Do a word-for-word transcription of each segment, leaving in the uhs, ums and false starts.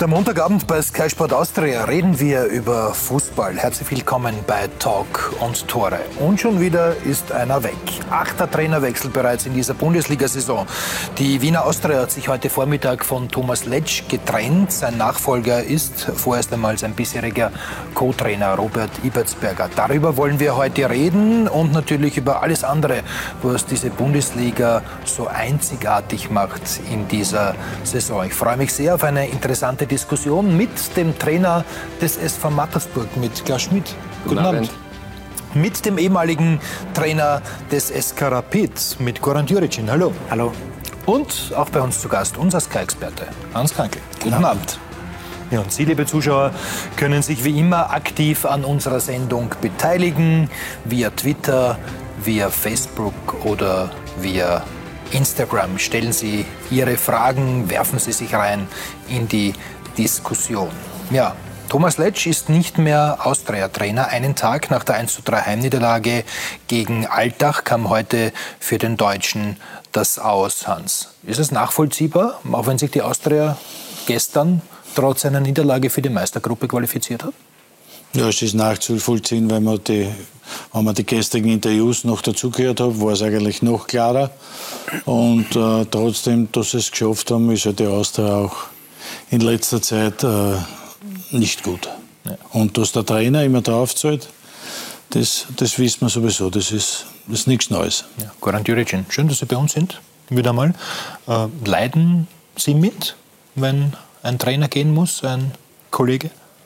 Der Montagabend bei Sky Sport Austria reden wir über Fußball. Herzlich willkommen bei Talk und Tore. Und schon wieder ist einer weg. Achter Trainerwechsel bereits in dieser Bundesliga-Saison. Die Wiener Austria hat sich heute Vormittag von Thomas Letsch getrennt. Sein Nachfolger ist vorerst einmal sein bisheriger Co-Trainer Robert Ibertsberger. Darüber wollen wir heute reden und natürlich über alles andere, was diese Bundesliga so einzigartig macht in dieser Saison. Ich freue mich sehr auf eine interessante Diskussion mit dem Trainer des S V Mattersburg, mit Klaus Schmidt. Guten, Guten Abend. Abend. Mit dem ehemaligen Trainer des S K Rapid, mit Goran Djuricin. Hallo. Hallo. Und auch bei uns zu Gast unser Sky-Experte, Hans Krankel. Guten Abend. Abend. Ja, und Sie, liebe Zuschauer, können sich wie immer aktiv an unserer Sendung beteiligen, via Twitter, via Facebook oder via Instagram. Stellen Sie Ihre Fragen, werfen Sie sich rein in die Diskussion. Ja, Thomas Letsch ist nicht mehr Austria-Trainer. Einen Tag nach der eins zu drei Heimniederlage gegen Altach kam heute für den Deutschen das Aus, Hans. Ist es nachvollziehbar, auch wenn sich die Austria gestern trotz einer Niederlage für die Meistergruppe qualifiziert hat? Ja, es ist nachzuvollziehen, wenn man die, wenn man die gestrigen Interviews noch dazugehört hat, war es eigentlich noch klarer. Und äh, trotzdem, dass sie es geschafft haben, ist ja die Austria auch in letzter Zeit äh, nicht gut. Ja. Und dass der Trainer immer drauf zahlt, das, das wissen wir sowieso. Das ist, das ist nichts Neues. Ja. Goran Djuricin, schön, dass Sie bei uns sind. Wieder mal. Äh, leiden Sie mit, wenn ein Trainer gehen muss, ein Kollege?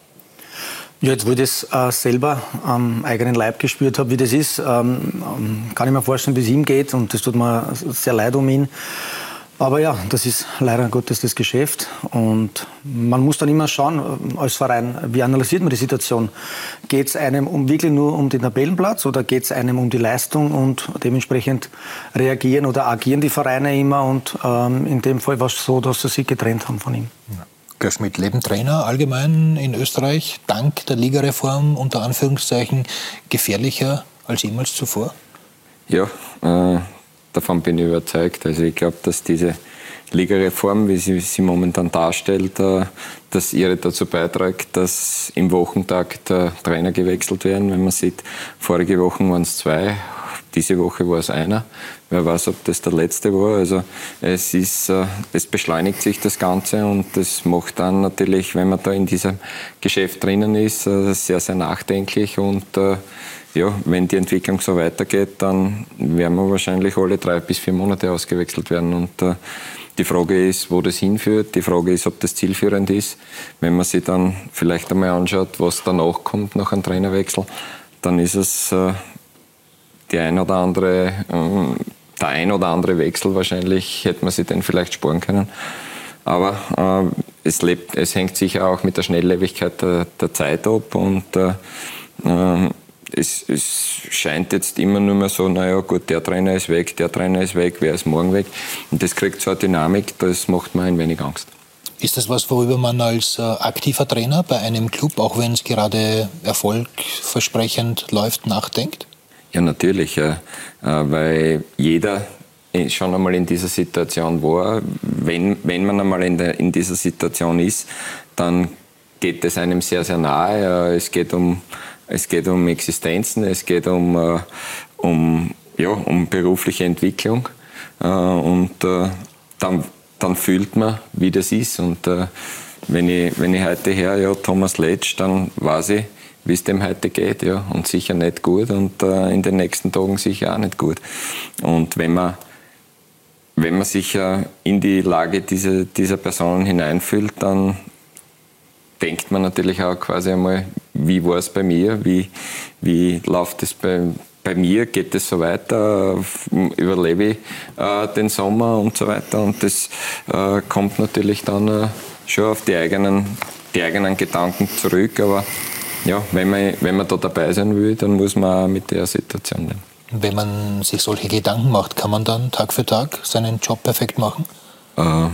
Ja, jetzt, wo ich das äh, selber am eigenen Leib gespürt habe, wie das ist, ähm, kann ich mir vorstellen, wie es ihm geht. Und das tut mir sehr leid um ihn. Aber ja, das ist leider Gottes das Geschäft. Und man muss dann immer schauen, als Verein, wie analysiert man die Situation? Geht es einem um, wirklich nur um den Tabellenplatz oder geht es einem um die Leistung? Und dementsprechend reagieren oder agieren die Vereine immer. Und ähm, in dem Fall war es so, dass sie sich getrennt haben von ihm. Ja. Klaus Schmidt, leben Trainer allgemein in Österreich dank der Ligareform unter Anführungszeichen gefährlicher als jemals zuvor? Ja, äh, davon bin ich überzeugt. Also ich glaube, dass diese Ligareform, wie sie sie momentan darstellt, äh, dass ihre dazu beiträgt, dass im Wochentag der Trainer gewechselt werden. Wenn man sieht, vorige Woche waren es zwei, diese Woche war es einer. Wer weiß, ob das der letzte war. Also es ist, äh, es beschleunigt sich das Ganze und das macht dann natürlich, wenn man da in diesem Geschäft drinnen ist, äh, sehr, sehr nachdenklich. Und äh, ja, wenn die Entwicklung so weitergeht, dann werden wir wahrscheinlich alle drei bis vier Monate ausgewechselt werden. Und äh, die Frage ist, wo das hinführt. Die Frage ist, ob das zielführend ist. Wenn man sich dann vielleicht einmal anschaut, was danach kommt nach einem Trainerwechsel, dann ist es äh, die ein oder andere, äh, der ein oder andere Wechsel wahrscheinlich, hätte man sich den vielleicht sparen können. Aber äh, es, lebt, es hängt sicher auch mit der Schnelllebigkeit der, der Zeit ab und äh, äh, es, es scheint jetzt immer nur mehr so, naja gut, der Trainer ist weg, der Trainer ist weg, wer ist morgen weg? Und das kriegt so eine Dynamik, das macht mir ein wenig Angst. Ist das was, worüber man als äh, aktiver Trainer bei einem Club, auch wenn es gerade erfolgversprechend läuft, nachdenkt? Ja, natürlich, ja. Weil jeder schon einmal in dieser Situation war. Wenn, wenn man einmal in, der, in dieser Situation ist, dann geht es einem sehr, sehr nahe. Es geht um, es geht um Existenzen, es geht um, um, ja, um berufliche Entwicklung. Und dann, dann fühlt man, wie das ist. Und wenn ich, wenn ich heute her, ja, Thomas Letsch, dann weiß ich, wie es dem heute geht, ja, und sicher nicht gut und äh, in den nächsten Tagen sicher auch nicht gut. Und wenn man, wenn man sich äh, in die Lage dieser, dieser Personen hineinfühlt, dann denkt man natürlich auch quasi einmal, wie war es bei mir, wie, wie läuft es bei, bei mir, geht es so weiter, überlebe ich äh, den Sommer und so weiter. Und das äh, kommt natürlich dann äh, schon auf die eigenen, die eigenen Gedanken zurück, aber ja, wenn man, wenn man da dabei sein will, dann muss man auch mit der Situation leben. Wenn man sich solche Gedanken macht, kann man dann Tag für Tag seinen Job perfekt machen? Äh,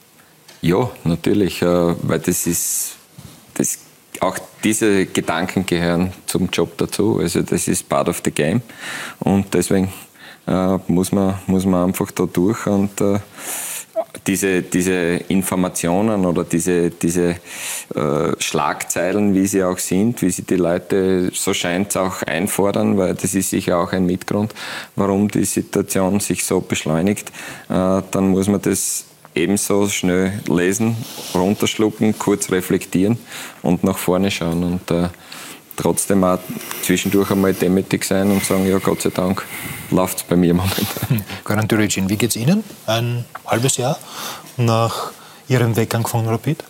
ja, natürlich, äh, weil das ist, das, auch diese Gedanken gehören zum Job dazu. Also das ist part of the game und deswegen äh, muss man, muss man einfach da durch und äh, diese, diese Informationen oder diese, diese äh, Schlagzeilen, wie sie auch sind, wie sie die Leute, so scheint es auch, einfordern, weil das ist sicher auch ein Mitgrund, warum die Situation sich so beschleunigt, äh, dann muss man das ebenso schnell lesen, runterschlucken, kurz reflektieren und nach vorne schauen und äh, trotzdem auch zwischendurch einmal demütig sein und sagen, ja, Gott sei Dank läuft es bei mir momentan. Goran Djuricin, wie geht's Ihnen ein halbes Jahr nach Ihrem Weggang von Rapid?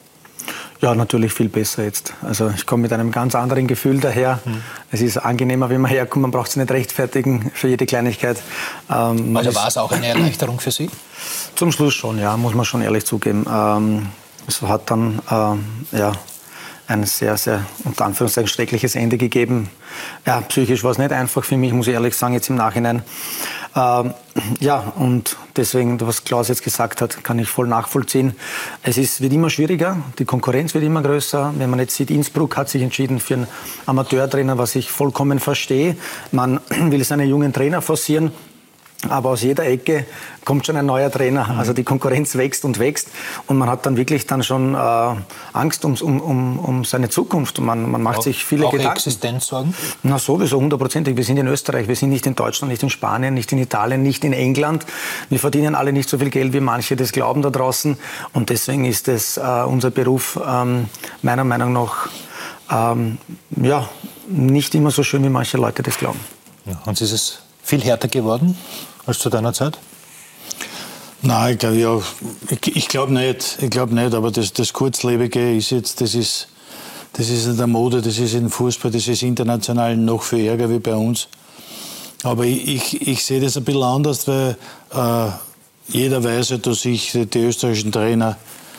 Ja, natürlich viel besser jetzt. Also ich komme mit einem ganz anderen Gefühl daher. Mhm. Es ist angenehmer, wenn man herkommt, man braucht sich nicht rechtfertigen für jede Kleinigkeit. Ähm, also war es auch eine Erleichterung für Sie? Zum Schluss schon, ja, muss man schon ehrlich zugeben. Ähm, es hat dann ähm, ja, ein sehr, sehr, unter Anführungszeichen, schreckliches Ende gegeben. Ja, psychisch war es nicht einfach für mich, muss ich ehrlich sagen, jetzt im Nachhinein. Ähm, ja, und deswegen, was Klaus jetzt gesagt hat, kann ich voll nachvollziehen. Es ist, wird immer schwieriger, die Konkurrenz wird immer größer. Wenn man jetzt sieht, Innsbruck hat sich entschieden für einen Amateurtrainer, was ich vollkommen verstehe. Man will seine jungen Trainer forcieren. Aber aus jeder Ecke kommt schon ein neuer Trainer. Also die Konkurrenz wächst und wächst. Und man hat dann wirklich dann schon äh, Angst um, um, um seine Zukunft. Man, man macht auch, sich viele auch Gedanken. Existenzsorgen? Na sowieso, hundertprozentig. Wir sind in Österreich, wir sind nicht in Deutschland, nicht in Spanien, nicht in Italien, nicht in England. Wir verdienen alle nicht so viel Geld, wie manche das glauben da draußen. Und deswegen ist es äh, unser Beruf ähm, meiner Meinung nach ähm, ja, nicht immer so schön, wie manche Leute das glauben. Ja, und ist es viel härter geworden als zu deiner Zeit? Nein, ich glaube ja, ich, ich glaube nicht, ich glaube nicht, aber das, das Kurzlebige ist jetzt, das ist, das ist in der Mode, das ist im Fußball, das ist international noch viel ärger wie bei uns. Aber ich, ich, ich sehe das ein bisschen anders, weil äh, jeder weiß ja, dass ich die österreichischen Trainer,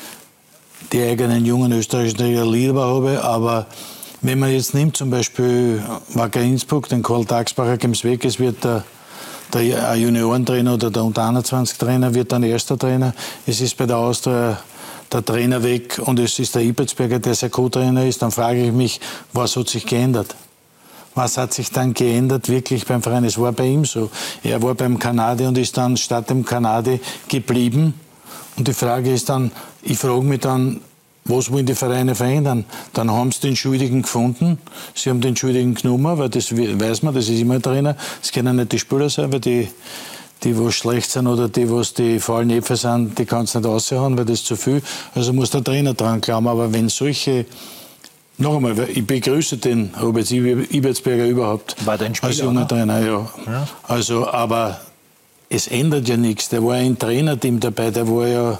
die eigenen jungen österreichischen Trainer lieber habe, aber wenn man jetzt nimmt, zum Beispiel Wacker Innsbruck, den Karl Tagsbacher geben es weg, es wird der, der Juniorentrainer oder der Unter einundzwanzig Trainer wird dann erster Trainer. Es ist bei der Austria der Trainer weg und es ist der Ibertsberger, der sein Co-Trainer ist. Dann frage ich mich, was hat sich geändert? Was hat sich dann geändert wirklich beim Verein? Es war bei ihm so. Er war beim Kanadi und ist dann statt dem Kanadi geblieben. Und die Frage ist dann, ich frage mich dann, was wollen die Vereine verändern? Dann haben sie den Schuldigen gefunden. Sie haben den Schuldigen genommen, weil das weiß man, das ist immer ein Trainer. Es können nicht die Spieler sein, weil die, die was schlecht sind oder die, was die faulen Äpfel sind, die kannst du nicht raushauen, weil das ist zu viel. Also muss der Trainer dran glauben. Aber wenn solche, noch einmal, ich begrüße den Robert Ibertsberger überhaupt. War der ein Spieler, als junger Trainer, ja. ja. Also, aber es ändert ja nichts. Der war ein Trainerteam dabei, der war ja.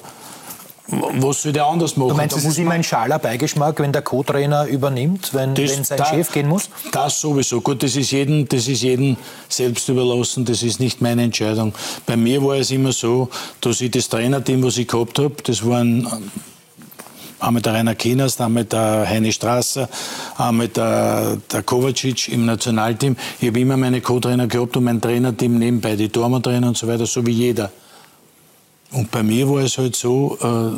Was soll der anders machen? Du meinst, es ist immer ein schaler Beigeschmack, wenn der Co-Trainer übernimmt, wenn, das, wenn sein da, Chef gehen muss? Das sowieso. Gut, das ist jedem, das ist jedem selbst überlassen, das ist nicht meine Entscheidung. Bei mir war es immer so, dass ich das Trainerteam, was ich gehabt habe, das waren einmal der Rainer Kienast, einmal der Heini Strasser, einmal der, der Kovacic im Nationalteam. Ich habe immer meine Co-Trainer gehabt und mein Trainerteam nebenbei, die Tormann-Trainer und so weiter, so wie jeder. Und bei mir war es halt so,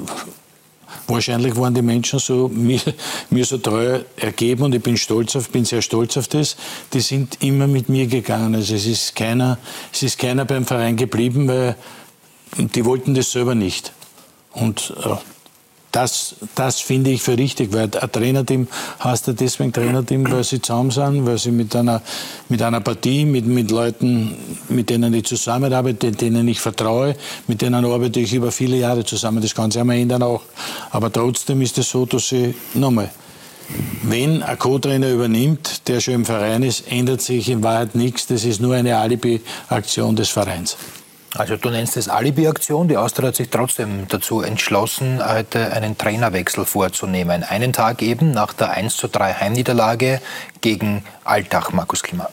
äh, wahrscheinlich waren die Menschen so, mir, mir so treu ergeben und ich bin stolz auf, bin sehr stolz auf das. Die sind immer mit mir gegangen. Also es ist keiner, es ist keiner beim Verein geblieben, weil die wollten das selber nicht. Und äh, das, das finde ich für richtig, weil ein Trainerteam heißt ja deswegen Trainerteam, weil sie zusammen sind, weil sie mit einer, mit einer Partie, mit, mit Leuten, mit denen ich zusammenarbeite, denen ich vertraue, mit denen arbeite ich über viele Jahre zusammen. Das kann sich einmal ändern auch. Aber trotzdem ist es so, dass sie, nochmal, wenn ein Co-Trainer übernimmt, der schon im Verein ist, ändert sich in Wahrheit nichts. Das ist nur eine Alibi-Aktion des Vereins. Also du nennst es Alibi-Aktion. Die Austria hat sich trotzdem dazu entschlossen, heute einen Trainerwechsel vorzunehmen. Einen Tag eben nach der eins zu drei Heimniederlage gegen Altach. Markus Klima.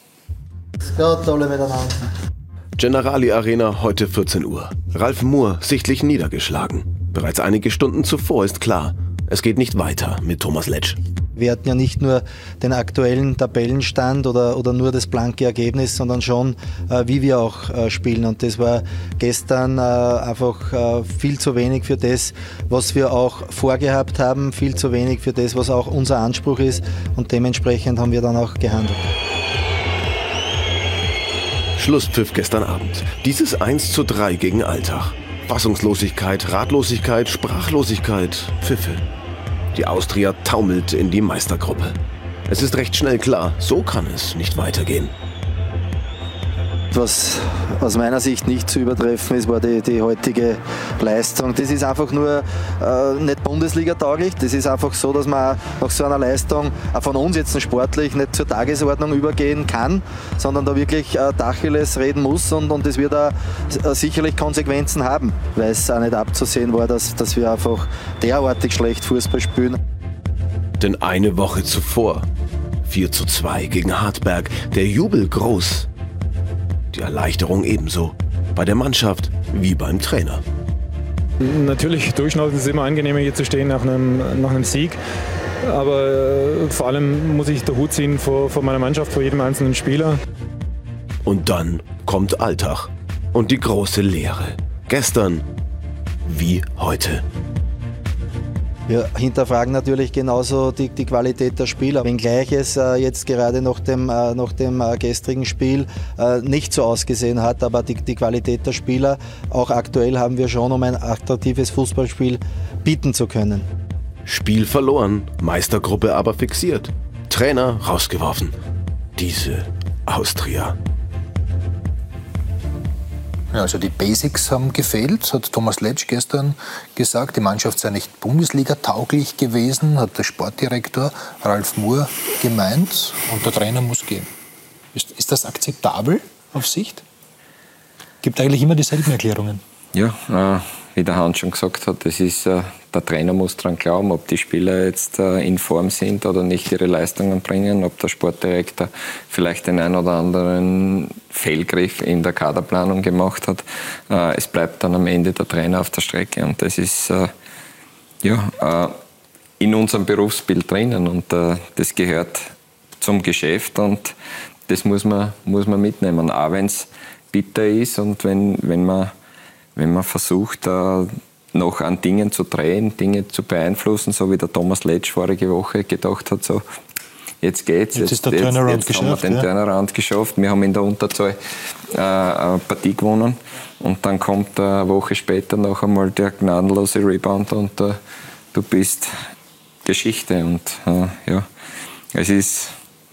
Es geht alle miteinander. Generali Arena, heute vierzehn Uhr. Ralf Moore sichtlich niedergeschlagen. Bereits einige Stunden zuvor ist klar, es geht nicht weiter mit Thomas Letsch. Wir hatten ja nicht nur den aktuellen Tabellenstand oder, oder nur das blanke Ergebnis, sondern schon, äh, wie wir auch äh, spielen. Und das war gestern äh, einfach äh, viel zu wenig für das, was wir auch vorgehabt haben, viel zu wenig für das, was auch unser Anspruch ist. Und dementsprechend haben wir dann auch gehandelt. Schlusspfiff gestern Abend. Dieses eins zu drei gegen Altach. Fassungslosigkeit, Ratlosigkeit, Sprachlosigkeit, Pfiffe. Die Austria taumelt in die Meistergruppe. Es ist recht schnell klar, so kann es nicht weitergehen. Was aus meiner Sicht nicht zu übertreffen ist, war die, die heutige Leistung. Das ist einfach nur äh, nicht Bundesliga-tauglich. Das ist einfach so, dass man nach so einer Leistung auch von uns jetzt sportlich nicht zur Tagesordnung übergehen kann, sondern da wirklich äh, Tacheles reden muss und, und das wird auch äh, sicherlich Konsequenzen haben, weil es auch nicht abzusehen war, dass, dass wir einfach derartig schlecht Fußball spielen. Denn eine Woche zuvor, vier zu zwei gegen Hartberg, der Jubel groß. Die Erleichterung ebenso, bei der Mannschaft wie beim Trainer. Natürlich, durchschnauzend ist es immer angenehmer, hier zu stehen nach einem, nach einem Sieg. Aber äh, vor allem muss ich den Hut ziehen vor, vor meiner Mannschaft, vor jedem einzelnen Spieler. Und dann kommt Alltag und die große Leere. Gestern wie heute. Wir hinterfragen natürlich genauso die, die Qualität der Spieler. Wenngleich es äh, jetzt gerade nach dem, äh, nach dem äh, gestrigen Spiel äh, nicht so ausgesehen hat, aber die, die Qualität der Spieler, auch aktuell haben wir schon, um ein attraktives Fußballspiel bieten zu können. Spiel verloren, Meistergruppe aber fixiert. Trainer rausgeworfen. Diese Austria. Ja, also die Basics haben gefehlt, hat Thomas Letsch gestern gesagt. Die Mannschaft sei nicht Bundesliga-tauglich gewesen, hat der Sportdirektor Ralf Muhr gemeint. Und der Trainer muss gehen. Ist, ist das akzeptabel auf Sicht? Gibt eigentlich immer dieselben Erklärungen. Ja, äh, wie der Hans schon gesagt hat, das ist, äh, der Trainer muss daran glauben, ob die Spieler jetzt äh, in Form sind oder nicht ihre Leistungen bringen, ob der Sportdirektor vielleicht den einen oder anderen Fehlgriff in der Kaderplanung gemacht hat. Äh, es bleibt dann am Ende der Trainer auf der Strecke und das ist äh, ja, äh, in unserem Berufsbild drinnen und äh, das gehört zum Geschäft und das muss man, muss man mitnehmen, auch wenn es bitter ist und wenn, wenn man wenn man versucht, äh, noch an Dingen zu drehen, Dinge zu beeinflussen, so wie der Thomas Letsch vorige Woche gedacht hat, so, jetzt geht's. Jetzt, jetzt ist der jetzt, Turnaround jetzt geschafft. haben wir den ja. Turnaround geschafft. Wir haben in der Unterzahl äh, eine Partie gewonnen und dann kommt äh, eine Woche später noch einmal der gnadenlose Rebound und äh, du bist Geschichte. Und äh, ja, es ist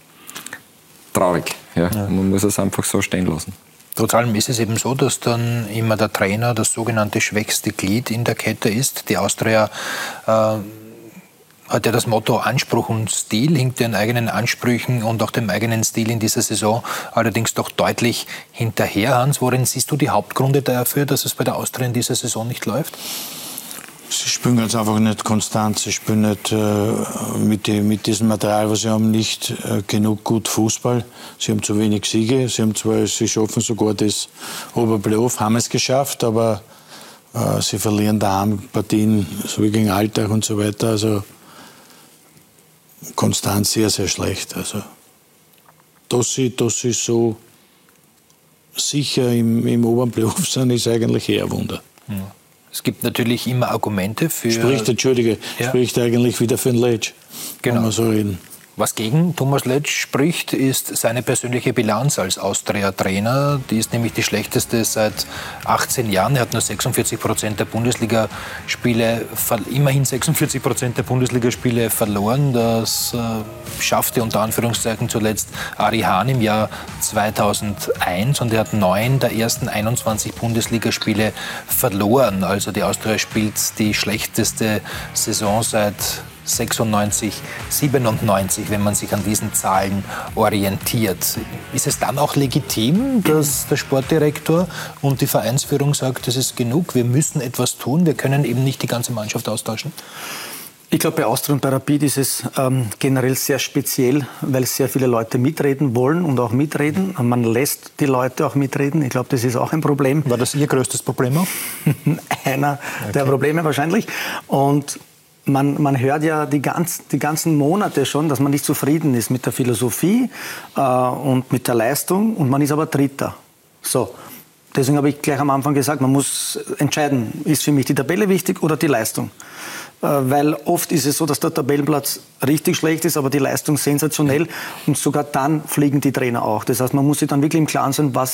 traurig. Ja. Ja. Man muss es einfach so stehen lassen. Trotz allem ist es eben so, dass dann immer der Trainer das sogenannte schwächste Glied in der Kette ist. Die Austria äh, hat ja das Motto Anspruch und Stil, hinkt den eigenen Ansprüchen und auch dem eigenen Stil in dieser Saison allerdings doch deutlich hinterher. Hans, worin siehst du die Hauptgründe dafür, dass es bei der Austria in dieser Saison nicht läuft? Sie spielen ganz einfach nicht konstant. Sie spielen nicht äh, mit, die, mit diesem Material, was sie haben, nicht äh, genug gut Fußball. Sie haben zu wenig Siege. Sie haben zwar, sie schaffen sogar das Oberplayoff, haben es geschafft, aber äh, sie verlieren daheim Partien, so wie gegen Alltag und so weiter. Also konstant sehr, sehr schlecht. Also, dass sie, dass sie so sicher im, im oberen Playoff sind, ist eigentlich eher ein Wunder. Ja. Es gibt natürlich immer Argumente für... Spricht, Entschuldige, ja. spricht eigentlich wieder für den Letsch, genau. wenn wir so reden. Was gegen Thomas Letsch spricht, ist seine persönliche Bilanz als Austria-Trainer. Die ist nämlich die schlechteste seit achtzehn Jahren. Er hat nur sechsundvierzig Prozent der Bundesligaspiele, immerhin sechsundvierzig Prozent der Bundesligaspiele verloren. Das äh, schaffte unter Anführungszeichen zuletzt Ari Hahn im Jahr zweitausendeins und er hat neun der ersten einundzwanzig Bundesligaspiele verloren. Also die Austria spielt die schlechteste Saison seit sechsundneunzig, siebenundneunzig, wenn man sich an diesen Zahlen orientiert. Ist es dann auch legitim, dass der Sportdirektor und die Vereinsführung sagt, das ist genug, wir müssen etwas tun, wir können eben nicht die ganze Mannschaft austauschen? Ich glaube, bei Austria und bei Rapid ist es ähm, generell sehr speziell, weil sehr viele Leute mitreden wollen und auch mitreden. Und man lässt die Leute auch mitreden. Ich glaube, das ist auch ein Problem. War das Ihr größtes Problem auch? Einer okay. der Probleme wahrscheinlich. Und Man, man hört ja die, ganz, die ganzen Monate schon, dass man nicht zufrieden ist mit der Philosophie äh, und mit der Leistung und man ist aber Dritter. So. Deswegen habe ich gleich am Anfang gesagt, man muss entscheiden, ist für mich die Tabelle wichtig oder die Leistung. Äh, weil oft ist es so, dass der Tabellenplatz richtig schlecht ist, aber die Leistung sensationell und sogar dann fliegen die Trainer auch. Das heißt, man muss sich dann wirklich im Klaren sein, was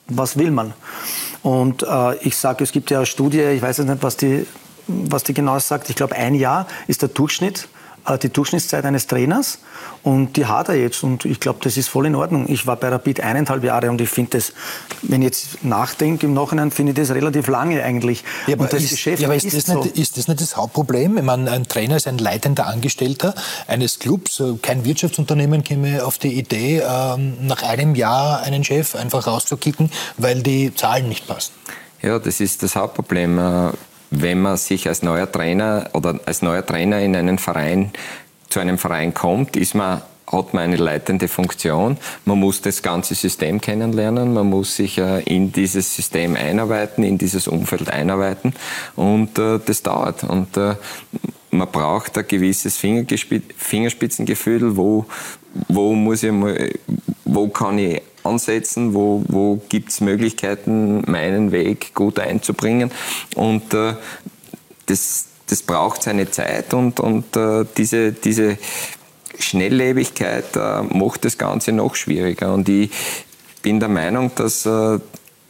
was will man? Und äh, ich sage, es gibt ja eine Studie, ich weiß jetzt nicht, was die, was die genau sagt, ich glaube, ein Jahr ist der Durchschnitt, äh, die Durchschnittszeit eines Trainers und die hat er jetzt und ich glaube, das ist voll in Ordnung. Ich war bei Rapid eineinhalb Jahre und ich finde das, wenn ich jetzt nachdenke im Nachhinein, finde ich das relativ lange eigentlich. Ja, aber, und das ist, Geschäft ja, aber ist, ist, das so. nicht, ist das nicht das Hauptproblem? Ich meine, ein Trainer ist ein leitender Angestellter eines Clubs. Kein Wirtschaftsunternehmen käme auf die Idee, nach einem Jahr einen Chef einfach rauszukicken, weil die Zahlen nicht passen. Ja, das ist das Hauptproblem. Wenn man sich als neuer Trainer oder als neuer Trainer in einen Verein, zu einem Verein kommt, ist man hat man eine leitende Funktion. Man muss das ganze System kennenlernen, man muss sich äh, in dieses System einarbeiten, in dieses Umfeld einarbeiten und äh, das dauert. Und äh, man braucht ein gewisses Fingerspitzengefühl, wo, wo, muss ich mal, wo kann ich ansetzen, wo, wo gibt es Möglichkeiten, meinen Weg gut einzubringen. Und äh, das, das braucht seine Zeit und, und äh, diese, diese Schnelllebigkeit äh, macht das Ganze noch schwieriger. Und ich bin der Meinung, dass äh,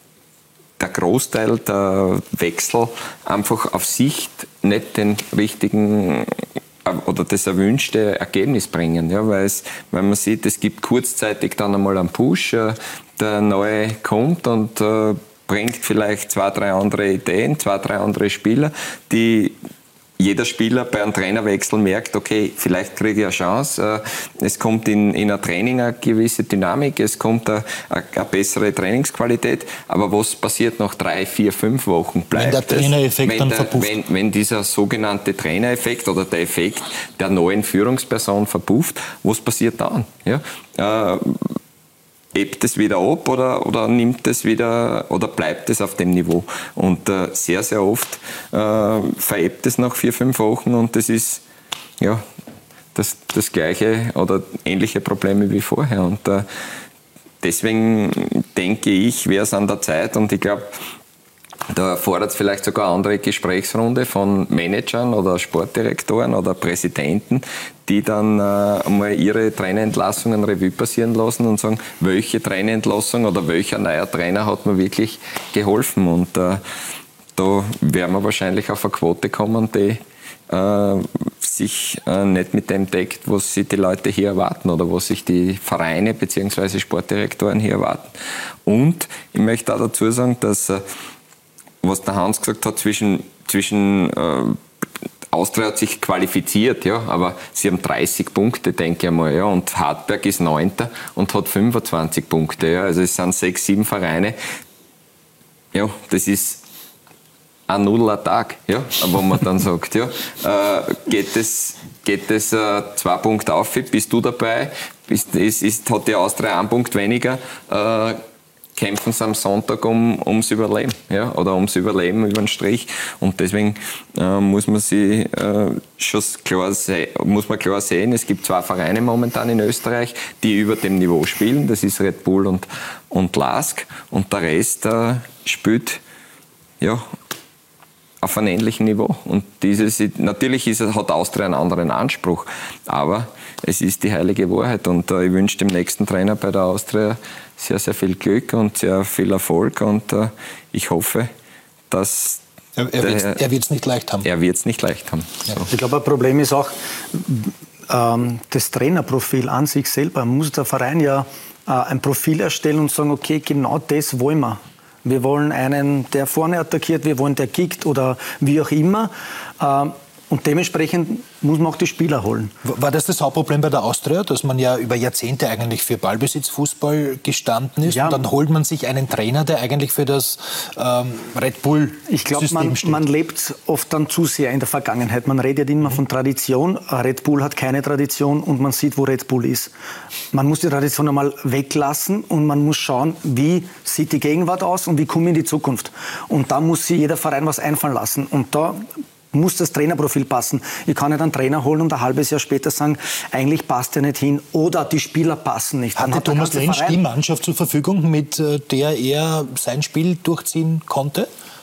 der Großteil der Wechsel einfach auf Sicht nicht den richtigen äh, oder das erwünschte Ergebnis bringen. Ja, weil, es, weil man sieht, es gibt kurzzeitig dann einmal einen Push, äh, der Neue kommt und äh, bringt vielleicht zwei, drei andere Ideen, zwei, drei andere Spieler, die jeder Spieler bei einem Trainerwechsel merkt, okay, vielleicht kriege ich eine Chance. Es kommt in, in ein Training eine gewisse Dynamik, es kommt eine, eine bessere Trainingsqualität. Aber was passiert nach drei, vier, fünf Wochen? Bleibt wenn der Trainereffekt wenn dann der, verpufft. Wenn, wenn dieser sogenannte Trainereffekt oder der Effekt der neuen Führungsperson verpufft, was passiert dann? Ja? Äh, Hebt es wieder ab oder, oder nimmt es wieder oder bleibt es auf dem Niveau? Und äh, sehr, sehr oft äh, verebbt es nach vier, fünf Wochen und das ist ja das, das gleiche oder ähnliche Probleme wie vorher. Und äh, deswegen denke ich, wäre es an der Zeit und ich glaube, da fordert es vielleicht sogar eine andere Gesprächsrunde von Managern oder Sportdirektoren oder Präsidenten, die dann äh, einmal ihre Trainerentlassungen Revue passieren lassen und sagen, welche Trainerentlassung oder welcher neuer Trainer hat mir wirklich geholfen. Und äh, da werden wir wahrscheinlich auf eine Quote kommen, die äh, sich äh, nicht mit dem deckt, was sich die Leute hier erwarten oder was sich die Vereine bzw. Sportdirektoren hier erwarten. Und ich möchte auch dazu sagen, dass äh, was der Hans gesagt hat, zwischen, zwischen äh, Austria hat sich qualifiziert, ja, aber sie haben dreißig Punkte, denke ich mal, ja, und Hartberg ist Neunter und hat fünfundzwanzig Punkte, ja, also es sind sechs, sieben Vereine, ja, das ist ein Nuller Tag, ja, wo man dann sagt, ja, äh, geht es, geht es äh, zwei Punkte auf, bist du dabei, bist, ist, ist, hat die Austria einen Punkt weniger, äh, kämpfen sie am Sonntag um, ums Überleben, ja, oder ums Überleben über den Strich. Und deswegen äh, muss man sie äh, schon klar, se- muss man klar sehen, es gibt zwei Vereine momentan in Österreich, die über dem Niveau spielen. Das ist Red Bull und, und Lask. Und der Rest äh, spielt ja, auf einem ähnlichen Niveau. Und dieses, natürlich ist, hat Austria einen anderen Anspruch, aber es ist die heilige Wahrheit. Und äh, ich wünsche dem nächsten Trainer bei der Austria sehr, sehr viel Glück und sehr viel Erfolg. Und äh, ich hoffe, dass er, er wird es nicht leicht haben. Er wird es nicht leicht haben. Ja. So. Ich glaube, ein Problem ist auch ähm, das Trainerprofil an sich selber. Muss der Verein ja äh, ein Profil erstellen und sagen, okay, genau das wollen wir. Wir wollen einen, der vorne attackiert, wir wollen, der kickt oder wie auch immer. Ähm, Und dementsprechend muss man auch die Spieler holen. War das das Hauptproblem bei der Austria, dass man ja über Jahrzehnte eigentlich für Ballbesitzfußball gestanden ist? Ja. Und dann holt man sich einen Trainer, der eigentlich für das ähm, Red Bull-System Ich glaube, man, man lebt oft dann zu sehr in der Vergangenheit. Man redet immer von Tradition. Red Bull hat keine Tradition und man sieht, wo Red Bull ist. Man muss die Tradition einmal weglassen und man muss schauen, wie sieht die Gegenwart aus und wie kommen wir in die Zukunft. Und da muss sich jeder Verein was einfallen lassen. Und da muss das Trainerprofil passen. Ich kann nicht einen Trainer holen und ein halbes Jahr später sagen, eigentlich passt er nicht hin oder die Spieler passen nicht. Hatte hat Thomas Lensch die Mannschaft zur Verfügung, mit der er sein Spiel durchziehen konnte?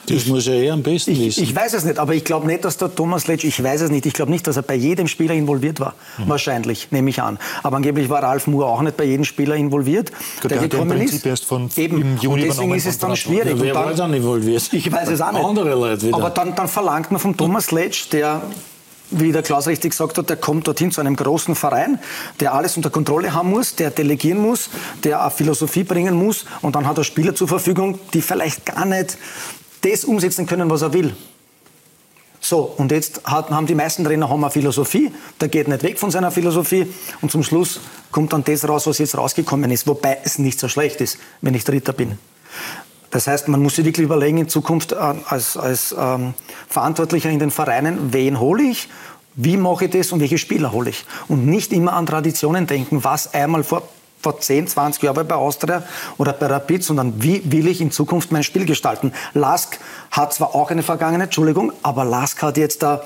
Das ich, muss er eher am besten ich, wissen. Ich weiß es nicht, aber ich glaube nicht, dass der Thomas Letsch, ich weiß es nicht, ich glaube nicht, dass er bei jedem Spieler involviert war. Mhm. Wahrscheinlich, nehme ich an. Aber angeblich war Ralf Moore auch nicht bei jedem Spieler involviert, Gut, der, der gekommen ist. Erst von Eben. Im Juni und deswegen ist es dann schwierig. Ja, wer dann, war dann involviert? Ich weiß es auch nicht. Andere Leute wieder. Aber dann, dann verlangt man vom Thomas Letsch, der, wie der Klaus richtig gesagt hat, der kommt dorthin zu einem großen Verein, der alles unter Kontrolle haben muss, der delegieren muss, der eine Philosophie bringen muss, und dann hat er Spieler zur Verfügung, die vielleicht gar nicht das umsetzen können, was er will. So, und jetzt hat, haben die meisten Trainer haben eine Philosophie, der geht nicht weg von seiner Philosophie, und zum Schluss kommt dann das raus, was jetzt rausgekommen ist, wobei es nicht so schlecht ist, wenn ich Dritter bin. Das heißt, man muss sich wirklich überlegen, in Zukunft äh, als, als ähm, Verantwortlicher in den Vereinen, wen hole ich, wie mache ich das und welche Spieler hole ich. Und nicht immer an Traditionen denken, was einmal vor, vor zehn, zwanzig Jahren bei Austria oder bei Rapid, sondern wie will ich in Zukunft mein Spiel gestalten. Lask hat zwar auch eine Vergangenheit, Entschuldigung, aber Lask hat jetzt da,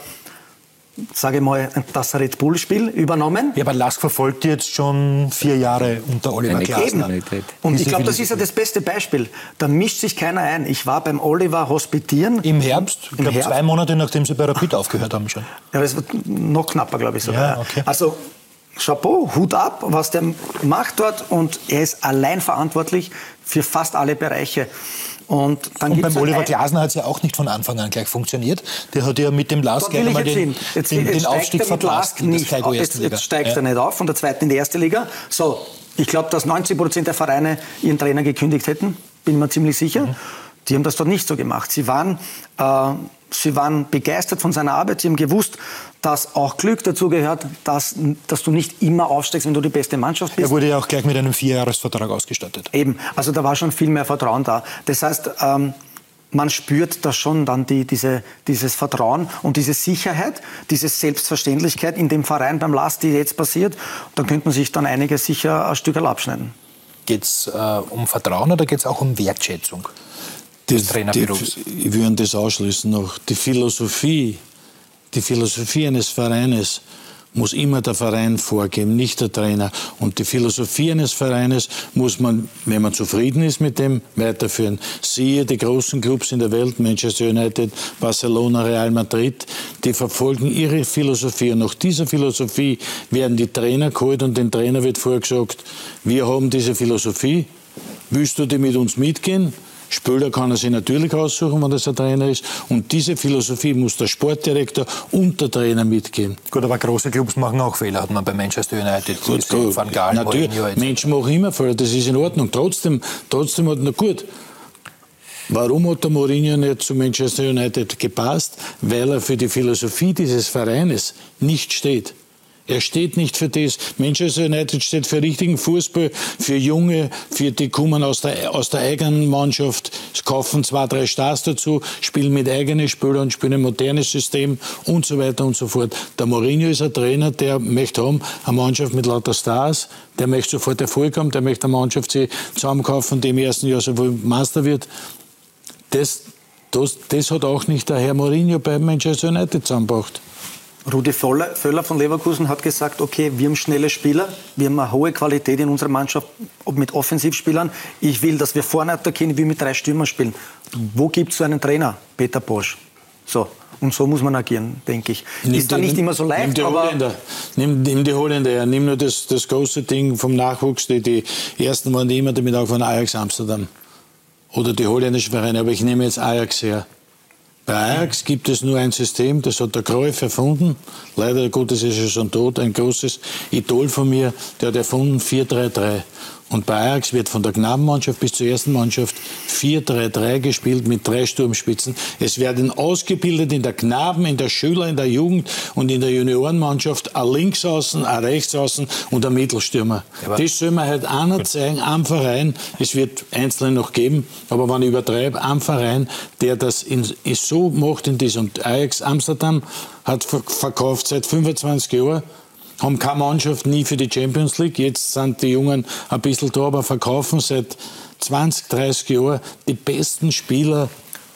sage ich mal, das Red Bull-Spiel übernommen. Ja, aber Lask verfolgt jetzt schon vier Jahre unter Oliver Glasner. Und ich glaube, das ist ja das beste Beispiel. Da mischt sich keiner ein. Ich war beim Oliver hospitieren. Im Herbst? Ich glaube, zwei Monate, nachdem sie bei Rapid aufgehört haben schon. Ja, das wird noch knapper, glaube ich. Sogar. Ja, okay. Also, Chapeau, Hut ab, was der macht dort. Und er ist allein verantwortlich für fast alle Bereiche. Und, dann und beim Oliver Glasner hat es ja auch nicht von Anfang an gleich funktioniert. Der hat ja mit dem Lask gleich einmal den, jetzt, den, jetzt den Aufstieg verpasst. Nicht. Jetzt, jetzt steigt ja. er nicht auf von der zweiten in die erste Liga. So, ich glaube, dass neunzig Prozent der Vereine ihren Trainer gekündigt hätten, bin mir ziemlich sicher. Mhm. Die haben das dort nicht so gemacht. Sie waren, äh, sie waren begeistert von seiner Arbeit. Sie haben gewusst, dass auch Glück dazu gehört, dass, dass du nicht immer aufsteigst, wenn du die beste Mannschaft bist. Er wurde ja auch gleich mit einem Vierjahresvertrag ausgestattet. Eben, also da war schon viel mehr Vertrauen da. Das heißt, ähm, man spürt da schon dann die, diese, dieses Vertrauen und diese Sicherheit, diese Selbstverständlichkeit in dem Verein beim Lask, die jetzt passiert. Da könnte man sich dann einige sicher ein Stück abschneiden. Geht es äh, um Vertrauen oder geht es auch um Wertschätzung des Trainerberufs? Ich würde das ausschließen noch. Die Philosophie, die Philosophie eines Vereines muss immer der Verein vorgeben, nicht der Trainer. Und die Philosophie eines Vereines muss man, wenn man zufrieden ist mit dem, weiterführen. Siehe die großen Clubs in der Welt, Manchester United, Barcelona, Real Madrid, die verfolgen ihre Philosophie. Und nach dieser Philosophie werden die Trainer geholt und dem Trainer wird vorgesagt, wir haben diese Philosophie, willst du die mit uns mitgehen? Spieler kann er sich natürlich aussuchen, wenn das ein Trainer ist. Und diese Philosophie muss der Sportdirektor und der Trainer mitgeben. Gut, aber große Clubs machen auch Fehler, hat man bei Manchester United gut, gut. Van Gaal, natürlich, Menschen machen immer Fehler, das ist in Ordnung. Trotzdem, trotzdem hat na gut. Warum hat der Mourinho nicht zu Manchester United gepasst? Weil er für die Philosophie dieses Vereines nicht steht. Er steht nicht für das. Manchester United steht für richtigen Fußball, für Junge, für die kommen aus der, aus der eigenen Mannschaft, kaufen zwei, drei Stars dazu, spielen mit eigenen Spielern und spielen ein modernes System und so weiter und so fort. Der Mourinho ist ein Trainer, der möchte haben, eine Mannschaft mit lauter Stars, der möchte sofort Erfolg haben, der möchte eine Mannschaft sich zusammenkaufen, die im ersten Jahr sowohl Meister wird. Das, das, das hat auch nicht der Herr Mourinho bei Manchester United zusammengebracht. Rudi Völler von Leverkusen hat gesagt, okay, wir haben schnelle Spieler, wir haben eine hohe Qualität in unserer Mannschaft mit Offensivspielern. Ich will, dass wir vorne attackieren, wie mit drei Stürmern spielen. Wo gibt es so einen Trainer? Peter Bosch. So. Und so muss man agieren, denke ich. Nimm ist dann nicht immer so leicht, nimm die aber... Holländer. Nimm, nimm die Holländer her. Nimm nur das, das große Ding vom Nachwuchs. Die, die ersten waren immer damit auch von Ajax Amsterdam. Oder die holländischen Vereine. Aber ich nehme jetzt Ajax her. Bei Ajax gibt es nur ein System, das hat der Cruyff erfunden. Leider Gottes ist er schon tot, ein großes Idol von mir, der hat erfunden vier drei drei. Und bei Ajax wird von der Knabenmannschaft bis zur ersten Mannschaft vier drei drei gespielt mit drei Sturmspitzen. Es werden ausgebildet in der Knaben, in der Schüler, in der Jugend und in der Juniorenmannschaft ein Linksaußen, ein Rechtsaußen und ein Mittelstürmer. Ja, das soll man halt einer zeigen, am Verein. Es wird Einzelne noch geben, aber wenn ich übertreibe, am Verein, der das in, ist so macht in das. Und Ajax Amsterdam hat verkauft seit fünfundzwanzig Jahren. Haben keine Mannschaft, nie für die Champions League. Jetzt sind die Jungen ein bisschen da, aber verkaufen seit zwanzig, dreißig Jahren die besten Spieler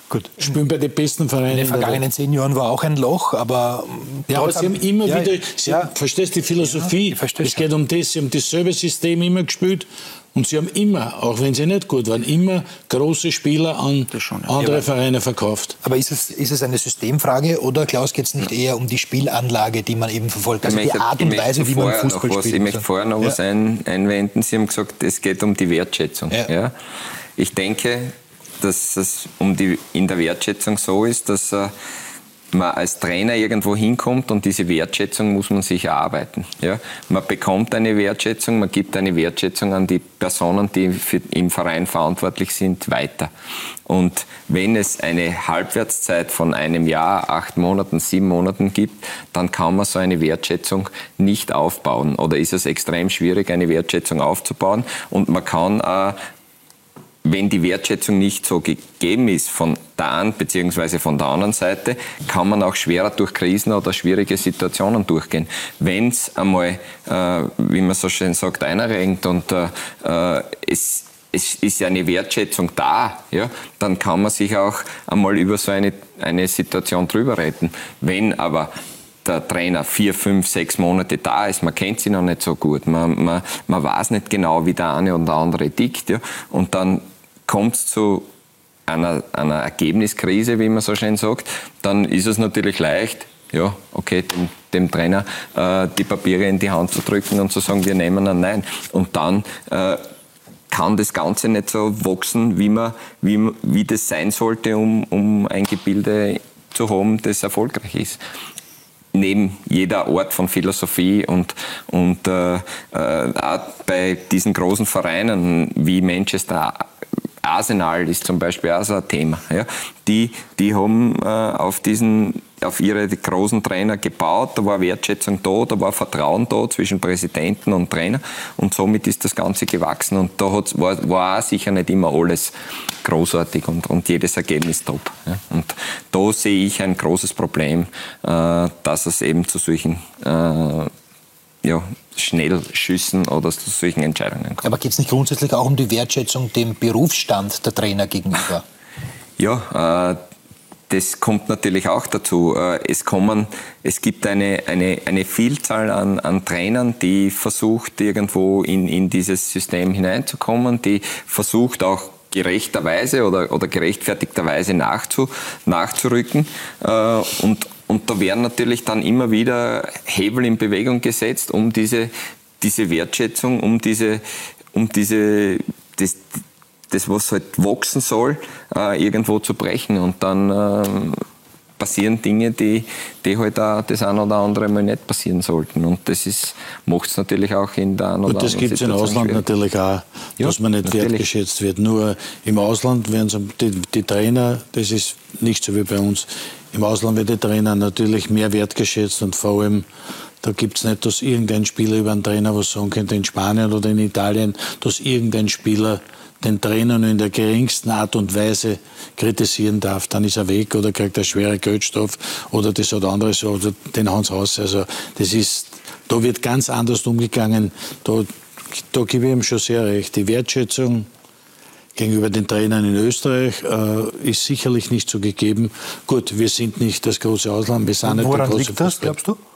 Gut, spielen bei den besten Vereinen. In den vergangenen zehn Jahren war auch ein Loch, aber... Ja, aber sie haben immer ja, wieder... Sie ja. verstehst die Philosophie? Ja, ich es geht um das, sie haben dasselbe System immer gespielt und sie haben immer, auch wenn sie nicht gut waren, immer große Spieler an schon, ja. andere ja, Vereine verkauft. Aber ist es, ist es eine Systemfrage oder, Klaus, geht es nicht eher um die Spielanlage, die man eben verfolgt? Also die Art und Weise, wie man Fußball was, spielt? Ich möchte vorher noch ja. was ein, einwenden. Sie haben gesagt, es geht um die Wertschätzung. Ja. Ja? Ich denke, dass es um die, in der Wertschätzung so ist, dass äh, man als Trainer irgendwo hinkommt und diese Wertschätzung muss man sich erarbeiten. Ja? Man bekommt eine Wertschätzung, man gibt eine Wertschätzung an die Personen, die für, im Verein verantwortlich sind, weiter. Und wenn es eine Halbwertszeit von einem Jahr, acht Monaten, sieben Monaten gibt, dann kann man so eine Wertschätzung nicht aufbauen. Oder ist es extrem schwierig, eine Wertschätzung aufzubauen. Und man kann äh, wenn die Wertschätzung nicht so gegeben ist von der einen bzw. von der anderen Seite, kann man auch schwerer durch Krisen oder schwierige Situationen durchgehen. Wenn es einmal, äh, wie man so schön sagt, einrenkt und äh, es, es ist ja eine Wertschätzung da, ja, dann kann man sich auch einmal über so eine, eine Situation drüber retten. Wenn aber der Trainer vier, fünf, sechs Monate da ist, man kennt sie noch nicht so gut, man, man, man weiß nicht genau, wie der eine und der andere tickt, ja, und dann kommt es zu einer, einer Ergebniskrise, wie man so schön sagt, dann ist es natürlich leicht, ja, okay, dem, dem Trainer äh, die Papiere in die Hand zu drücken und zu sagen, wir nehmen ein Nein. Und dann äh, kann das Ganze nicht so wachsen, wie, man, wie, wie das sein sollte, um, um ein Gebilde zu haben, das erfolgreich ist. Neben jeder Art von Philosophie und, und äh, äh, auch bei diesen großen Vereinen wie Manchester Arsenal ist zum Beispiel auch so ein Thema. Ja. Die, die haben äh, auf, diesen, auf ihre großen Trainer gebaut, da war Wertschätzung da, da war Vertrauen da zwischen Präsidenten und Trainer und somit ist das Ganze gewachsen und da hat's, war, war auch sicher nicht immer alles großartig und, und jedes Ergebnis top. Ja. Und da sehe ich ein großes Problem, äh, dass es eben zu solchen äh, ja, Schnellschüssen oder zu solchen Entscheidungen kommt. Aber geht es nicht grundsätzlich auch um die Wertschätzung dem Berufsstand der Trainer gegenüber? Ja, äh, das kommt natürlich auch dazu. Äh, es, kommen, es gibt eine, eine, eine Vielzahl an, an Trainern, die versucht, irgendwo in, in dieses System hineinzukommen, die versucht auch gerechterweise oder, oder gerechtfertigterweise nachzu, nachzurücken äh, und Und da werden natürlich dann immer wieder Hebel in Bewegung gesetzt, um diese, diese Wertschätzung, um diese, um diese, das, das was halt wachsen soll, äh, irgendwo zu brechen. Und dann äh, passieren Dinge, die, die halt auch das eine oder andere Mal nicht passieren sollten. Und das ist, macht es natürlich auch in der einen oder anderen Situation. Und das gibt es im Ausland schwierig. Natürlich auch, dass ja, man nicht natürlich. wertgeschätzt wird. Nur im Ausland werden die, die Trainer, das ist nicht so wie bei uns. Im Ausland wird der Trainer natürlich mehr wertgeschätzt und vor allem, da gibt es nicht, dass irgendein Spieler über einen Trainer was sagen könnte, in Spanien oder in Italien, dass irgendein Spieler den Trainer nur in der geringsten Art und Weise kritisieren darf. Dann ist er weg oder kriegt er schwere Geldstrafe oder das oder anderes oder den hauen sie raus. Also das ist, da wird ganz anders umgegangen. Da, da gebe ich ihm schon sehr recht. Die Wertschätzung gegenüber den Trainern in Österreich äh, ist sicherlich nicht so gegeben. Gut, wir sind nicht das große Ausland, wir sind nicht der große liegt das, glaubst du?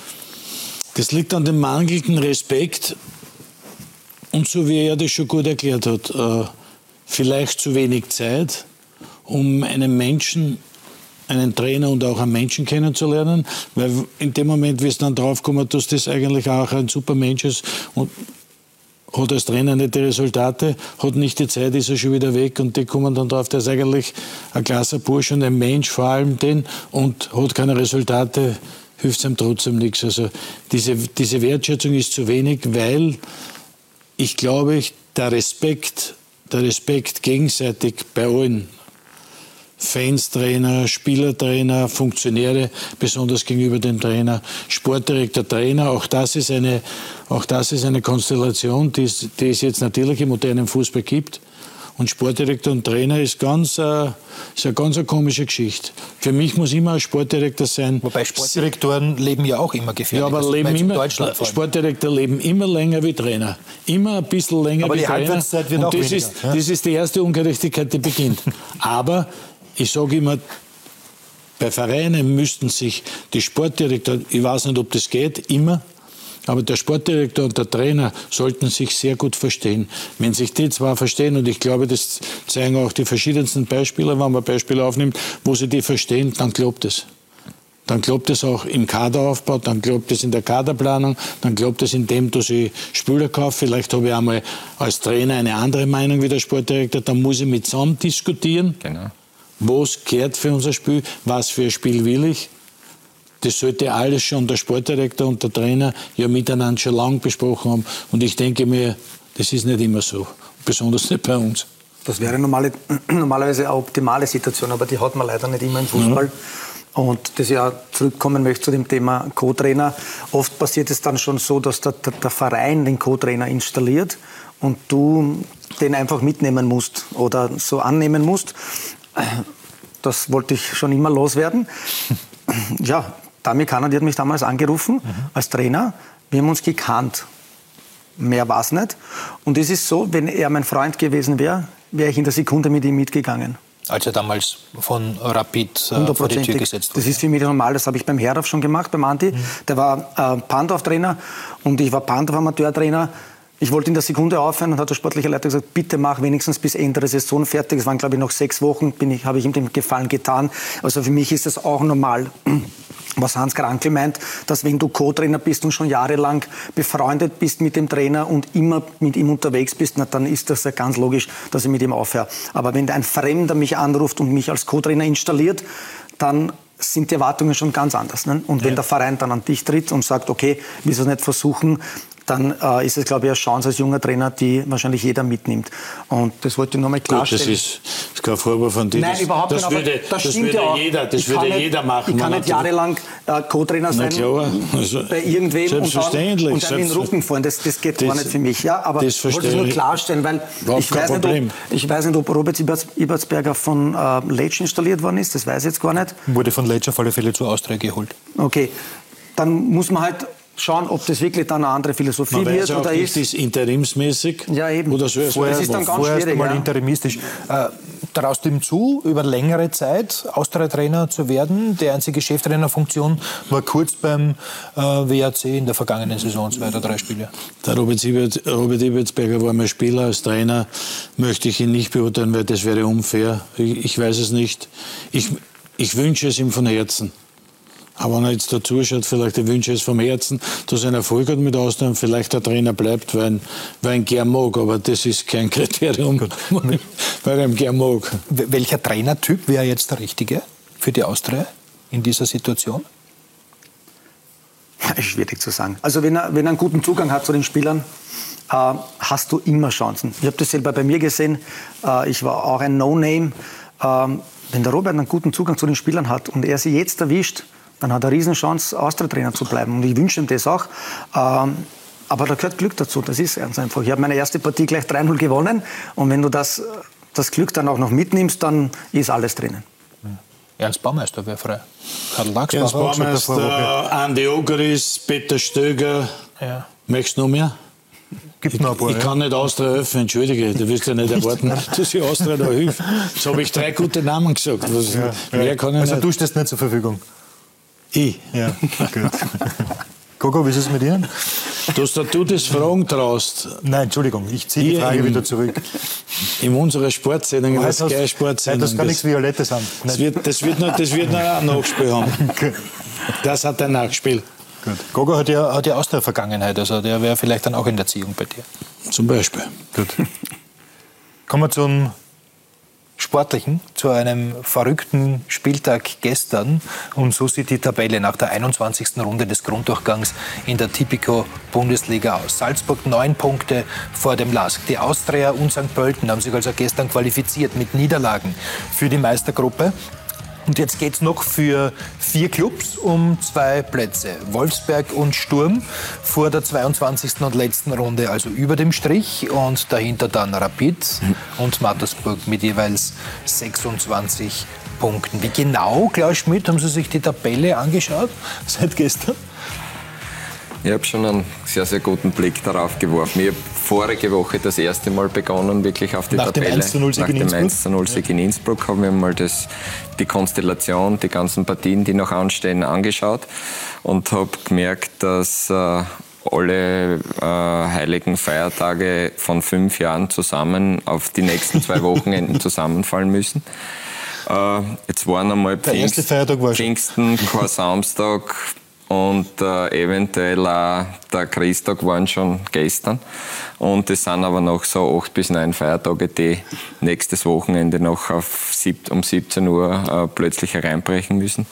Das liegt an dem mangelnden Respekt und so wie er das schon gut erklärt hat, äh, vielleicht zu wenig Zeit, um einen Menschen, einen Trainer und auch einen Menschen kennenzulernen, weil in dem Moment, wie es dann draufkommt, dass das eigentlich auch ein super Mensch ist und hat als Trainer nicht die Resultate, hat nicht die Zeit, ist er schon wieder weg und die kommen dann drauf, der ist eigentlich ein klasser Bursch und ein Mensch vor allem den und hat keine Resultate, hilft es ihm trotzdem nichts. Also diese, diese Wertschätzung ist zu wenig, weil ich glaube, der Respekt, der Respekt gegenseitig bei allen, Fans, Trainer, Spielertrainer, Funktionäre, besonders gegenüber dem Trainer, Sportdirektor, Trainer, auch das ist eine, auch das ist eine Konstellation, die es, die es jetzt natürlich im modernen Fußball gibt. Und Sportdirektor und Trainer ist, ganz, äh, ist eine ganz eine komische Geschichte. Für mich muss immer ein Sportdirektor sein. Wobei Sportdirektoren leben ja auch immer gefährlich. Ja, aber leben immer, Sportdirektor leben immer länger wie Trainer. Immer ein bisschen länger aber wie die Trainer. Halbwertszeit wird und auch das weniger, ist, ja? das ist die erste Ungerechtigkeit, die beginnt. Aber ich sage immer, bei Vereinen müssten sich die Sportdirektor, ich weiß nicht, ob das geht, immer, aber der Sportdirektor und der Trainer sollten sich sehr gut verstehen. Wenn sich die zwei verstehen, und ich glaube, das zeigen auch die verschiedensten Beispiele, wenn man Beispiele aufnimmt, wo sie die verstehen, dann klappt es. Dann klappt es auch im Kaderaufbau, dann klappt es in der Kaderplanung, dann klappt es in dem, dass ich Spieler kaufe. Vielleicht habe ich einmal als Trainer eine andere Meinung wie der Sportdirektor, dann muss ich mit zusammen diskutieren. Genau. Was gehört für unser Spiel, was für ein Spiel will ich. Das sollte alles schon der Sportdirektor und der Trainer ja miteinander schon lange besprochen haben. Und ich denke mir, das ist nicht immer so, besonders nicht bei uns. Das wäre normale, normalerweise eine optimale Situation, aber die hat man leider nicht immer im Fußball. Ja. Und das ja zurückkommen möchte zu dem Thema Co-Trainer. Oft passiert es dann schon so, dass der, der, der Verein den Co-Trainer installiert und du den einfach mitnehmen musst oder so annehmen musst. Das wollte ich schon immer loswerden. Ja, Dami Kanner, die hat mich damals angerufen, mhm. als Trainer. Wir haben uns gekannt. Mehr war es nicht. Und es ist so, wenn er mein Freund gewesen wäre, wäre ich in der Sekunde mit ihm mitgegangen. Als er damals von Rapid äh, vor die Tür gesetzt wurde. Das ist für mich normal. Das habe ich beim Herdorf schon gemacht, beim Andi. Mhm. Der war äh, Pandorf-Trainer und ich war Pandorf-Amateur-Trainer. Ich wollte in der Sekunde aufhören und hat der sportliche Leiter gesagt, bitte mach wenigstens bis Ende der Saison fertig. Es waren, glaube ich, noch sechs Wochen, bin ich, habe ich ihm den Gefallen getan. Also für mich ist das auch normal. Was Hans Krankl meint, dass wenn du Co-Trainer bist und schon jahrelang befreundet bist mit dem Trainer und immer mit ihm unterwegs bist, na, dann ist das ja ganz logisch, dass ich mit ihm aufhöre. Aber wenn ein Fremder mich anruft und mich als Co-Trainer installiert, dann sind die Erwartungen schon ganz anders. Ne? Und wenn ja. der Verein dann an dich tritt und sagt, okay, wieso nicht versuchen, dann äh, ist es, glaube ich, eine Chance als junger Trainer, die wahrscheinlich jeder mitnimmt. Und das wollte ich nur mal klarstellen. Gut, das ist, das ist kein Vorwurf von dir. Nein, überhaupt das nicht. Würde, das, das würde ja jeder, das würde nicht, jeder machen. Ich kann nicht jahrelang äh, Co-Trainer sein also, bei irgendwem selbstverständlich, und dann, und dann in den Rücken fahren. Das, das geht das, gar nicht für mich. Ja, aber ich wollte es nur klarstellen, weil ich weiß, nicht, ob, ich weiß nicht, ob Robert Ibertsberger von äh, Lecce installiert worden ist. Das weiß ich jetzt gar nicht. Wurde von Lecce auf alle Fälle zu Austria geholt. Okay, dann muss man halt schauen, ob das wirklich dann eine andere Philosophie man wird weiß oder nicht, ist. Ist interimsmäßig? Ja, eben. Oder so. Vorher, das ist dann ganz schwierig. Mal ja. interimistisch. Äh, traust du ihm zu, über längere Zeit Austria-Trainer zu werden? Die einzige Cheftrainerfunktion war kurz beim äh, W A C in der vergangenen Saison, zwei oder drei Spiele. Der Robert, Ibert, Robert Ibertsberger war mein Spieler. Als Trainer möchte ich ihn nicht beurteilen, weil das wäre unfair. Ich, ich weiß es nicht. Ich, ich wünsche es ihm von Herzen. Aber wenn er jetzt dazu schaut, vielleicht ich wünsche es vom Herzen, dass er einen Erfolg hat mit Austria und vielleicht der Trainer bleibt, weil, weil er ihn gern mag. Aber das ist kein Kriterium, weil er ihn gern mag. Welcher Trainertyp wäre jetzt der richtige für die Austria in dieser Situation? Schwierig zu sagen. Also wenn er, wenn er einen guten Zugang hat zu den Spielern, äh, hast du immer Chancen. Ich habe das selber bei mir gesehen. Äh, ich war auch ein No-Name. Äh, wenn der Robert einen guten Zugang zu den Spielern hat und er sie jetzt erwischt, dann hat er eine Riesenchance, Austria-Trainer zu bleiben. Und ich wünsche ihm das auch. Ähm, aber da gehört Glück dazu, das ist ganz einfach. Ich habe meine erste Partie gleich drei null gewonnen. Und wenn du das, das Glück dann auch noch mitnimmst, dann ist alles drinnen. Ernst Baumeister wäre frei. Karl Lachs Ernst Baumeister, Andi Ogeris, Peter Stöger. Ja. Möchtest du noch mehr? Gibt noch ein paar, ich ich ja. kann nicht Austria helfen, entschuldige, du willst ja nicht erwarten, dass ich Austria da hilft. Jetzt habe ich drei gute Namen gesagt. Was, ja, mehr ja. kann ich also nicht. du stehst nicht zur Verfügung? Ich? Ja, gut. Gogo, wie ist es mit Ihnen? Dass du das Fragen traust. Nein, Entschuldigung, ich ziehe die Frage im, wieder zurück. In unserer Sportsendung, in der Sky-Sportsendung. Das kann nichts Violettes haben. Das wird, das wird noch, das wird noch ein Nachspiel haben. Okay. Das hat ein Nachspiel. Gut. Gogo hat ja, hat ja aus der Vergangenheit, also der wäre vielleicht dann auch in der Erziehung bei dir. Zum Beispiel. Gut. Kommen wir zum Sportlichen, zu einem verrückten Spieltag gestern. Und so sieht die Tabelle nach der einundzwanzigsten Runde des Grunddurchgangs in der Tipico-Bundesliga aus. Salzburg neun Punkte vor dem L A S K. Die Austria und Sankt Pölten haben sich also gestern qualifiziert mit Niederlagen für die Meistergruppe. Und jetzt geht es noch für vier Clubs um zwei Plätze. Wolfsberg und Sturm vor der zweiundzwanzigsten und letzten Runde, also über dem Strich. Und dahinter dann Rapid und Mattersburg mit jeweils sechsundzwanzig Punkten. Wie genau, Klaus Schmidt, haben Sie sich die Tabelle angeschaut seit gestern? Ich habe schon einen sehr, sehr guten Blick darauf geworfen. Ich habe vorige Woche das erste Mal begonnen, wirklich auf die Nach Tabelle. Dem eins zu null Sieg Nach in dem Innsbruck? eins zu null Sieg in Innsbruck haben wir mal das, die Konstellation, die ganzen Partien, die noch anstehen, angeschaut und habe gemerkt, dass äh, alle äh, heiligen Feiertage von fünf Jahren zusammen auf die nächsten zwei Wochenenden zusammenfallen müssen. Äh, jetzt waren einmal Der erste Feiertag war schon. Pfingsten, kein Samstag und äh, eventuell auch der Christtag waren schon gestern. Und es sind aber noch so acht bis neun Feiertage, die nächstes Wochenende noch auf sieb- um siebzehn Uhr äh, plötzlich hereinbrechen müssen.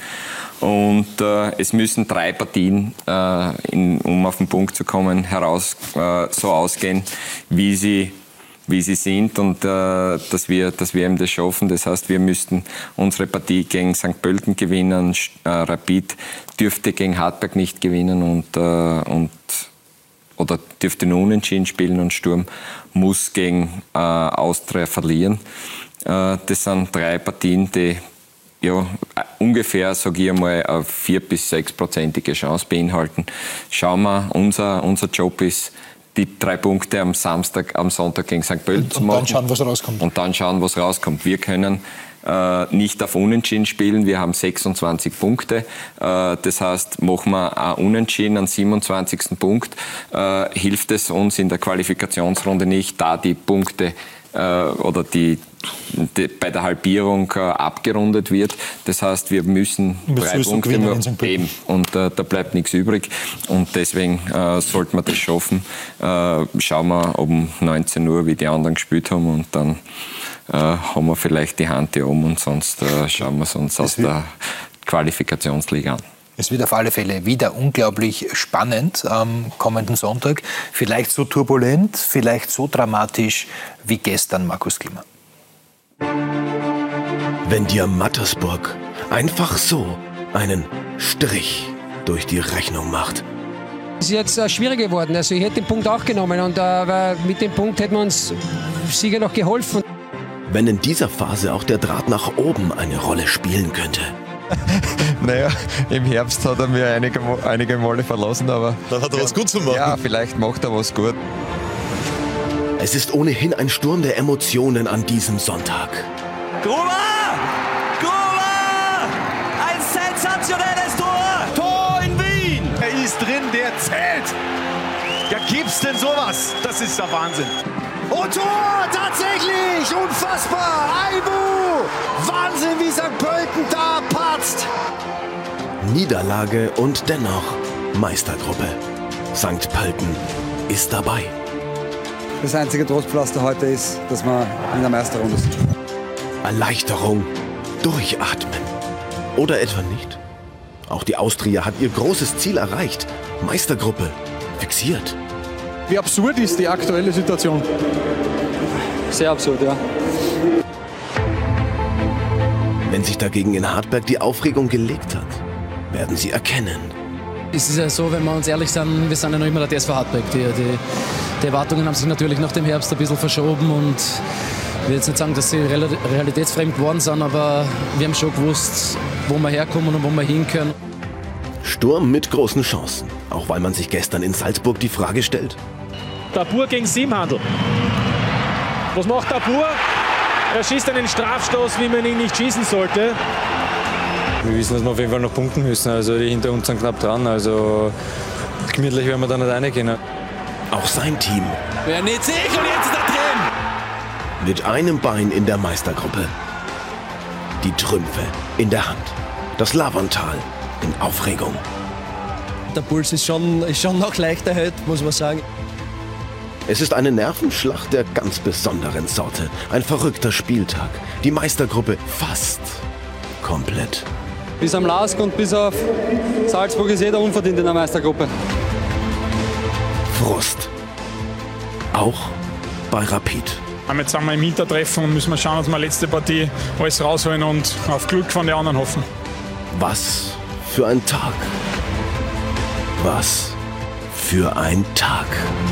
Und äh, es müssen drei Partien, äh, in, um auf den Punkt zu kommen, heraus äh, so ausgehen, wie sie wie sie sind und äh, dass, wir, dass wir eben das schaffen. Das heißt, wir müssten unsere Partie gegen Sankt Pölten gewinnen. Äh, Rapid dürfte gegen Hartberg nicht gewinnen und, äh, und, oder dürfte nur unentschieden spielen und Sturm muss gegen äh, Austria verlieren. Äh, das sind drei Partien, die ja, ungefähr, sage ich einmal, eine vier- bis sechsprozentige Chance beinhalten. Schauen wir, unser, unser Job ist, die drei Punkte am Samstag, am Sonntag gegen Sankt Pölten zu machen. Und dann schauen, was rauskommt. Und dann schauen, was rauskommt. Wir können äh, nicht auf Unentschieden spielen. Wir haben sechsundzwanzig Punkte. Äh, das heißt, machen wir ein Unentschieden am siebenundzwanzigsten Punkt, äh, hilft es uns in der Qualifikationsrunde nicht, da die Punkte äh, oder die, die bei der Halbierung äh, abgerundet wird. Das heißt, wir müssen drei Punkte nur eben und äh, da bleibt nichts übrig und deswegen äh, sollten wir das schaffen. Äh, schauen wir um neunzehn Uhr, wie die anderen gespielt haben und dann äh, haben wir vielleicht die Hand hier oben und sonst äh, schauen wir es uns aus der Qualifikationsliga an. Es wird auf alle Fälle wieder unglaublich spannend am kommenden Sonntag. Vielleicht so turbulent, vielleicht so dramatisch wie gestern, Markus Klima. Wenn dir Mattersburg einfach so einen Strich durch die Rechnung macht. Es ist jetzt äh, schwierig geworden. Also ich hätte den Punkt auch genommen und äh, mit dem Punkt hätten wir uns sicher noch geholfen. Wenn in dieser Phase auch der Draht nach oben eine Rolle spielen könnte. Naja, im Herbst hat er mir einige, einige Male verlassen, aber... Dann hat er was gut zu machen. Ja, vielleicht macht er was gut. Es ist ohnehin ein Sturm der Emotionen an diesem Sonntag. Gruber! Gruber! Ein sensationelles Tor! Tor in Wien! Er ist drin, der zählt! Ja, gibt's denn sowas? Das ist der Wahnsinn. Und Tor! Tatsächlich! Unfassbar! Aibu! Wahnsinn, wie Sankt Pölten da patzt! Niederlage und dennoch Meistergruppe. Sankt Pölten ist dabei. Das einzige Trostpflaster heute ist, dass wir in der Meisterrunde sind. Erleichterung, durchatmen. Oder etwa nicht? Auch die Austria hat ihr großes Ziel erreicht. Meistergruppe fixiert. Wie absurd ist die aktuelle Situation? Sehr absurd, ja. Wenn sich dagegen in Hartberg die Aufregung gelegt hat, werden sie erkennen. Es ist ja so, wenn wir uns ehrlich sind, wir sind ja noch immer der T S V Hartberg. Die, die, die Erwartungen haben sich natürlich nach dem Herbst ein bisschen verschoben und ich will jetzt nicht sagen, dass sie realitätsfremd geworden sind, aber wir haben schon gewusst, wo wir herkommen und wo wir hin können. Sturm mit großen Chancen, auch weil man sich gestern in Salzburg die Frage stellt. Dabur gegen Siebenhandel. Was macht Dabur? Er schießt einen Strafstoß, wie man ihn nicht schießen sollte. Wir wissen, dass wir auf jeden Fall noch punkten müssen. Also die hinter uns sind knapp dran. Also gemütlich werden wir da nicht reingehen. Auch sein Team. Wer nicht sich und jetzt ist er drin. Mit einem Bein in der Meistergruppe. Die Trümpfe in der Hand. Das Lavontal in Aufregung. Der Puls ist schon, ist schon noch leicht erhöht, muss man sagen. Es ist eine Nervenschlacht der ganz besonderen Sorte. Ein verrückter Spieltag. Die Meistergruppe fast komplett. Bis am Lask und bis auf Salzburg ist jeder unverdient in der Meistergruppe. Frust. Auch bei Rapid. Jetzt sind wir im Hintertreffen und müssen wir schauen, dass wir letzte Partie alles rausholen und auf Glück von den anderen hoffen. Was für ein Tag. Was für ein Tag.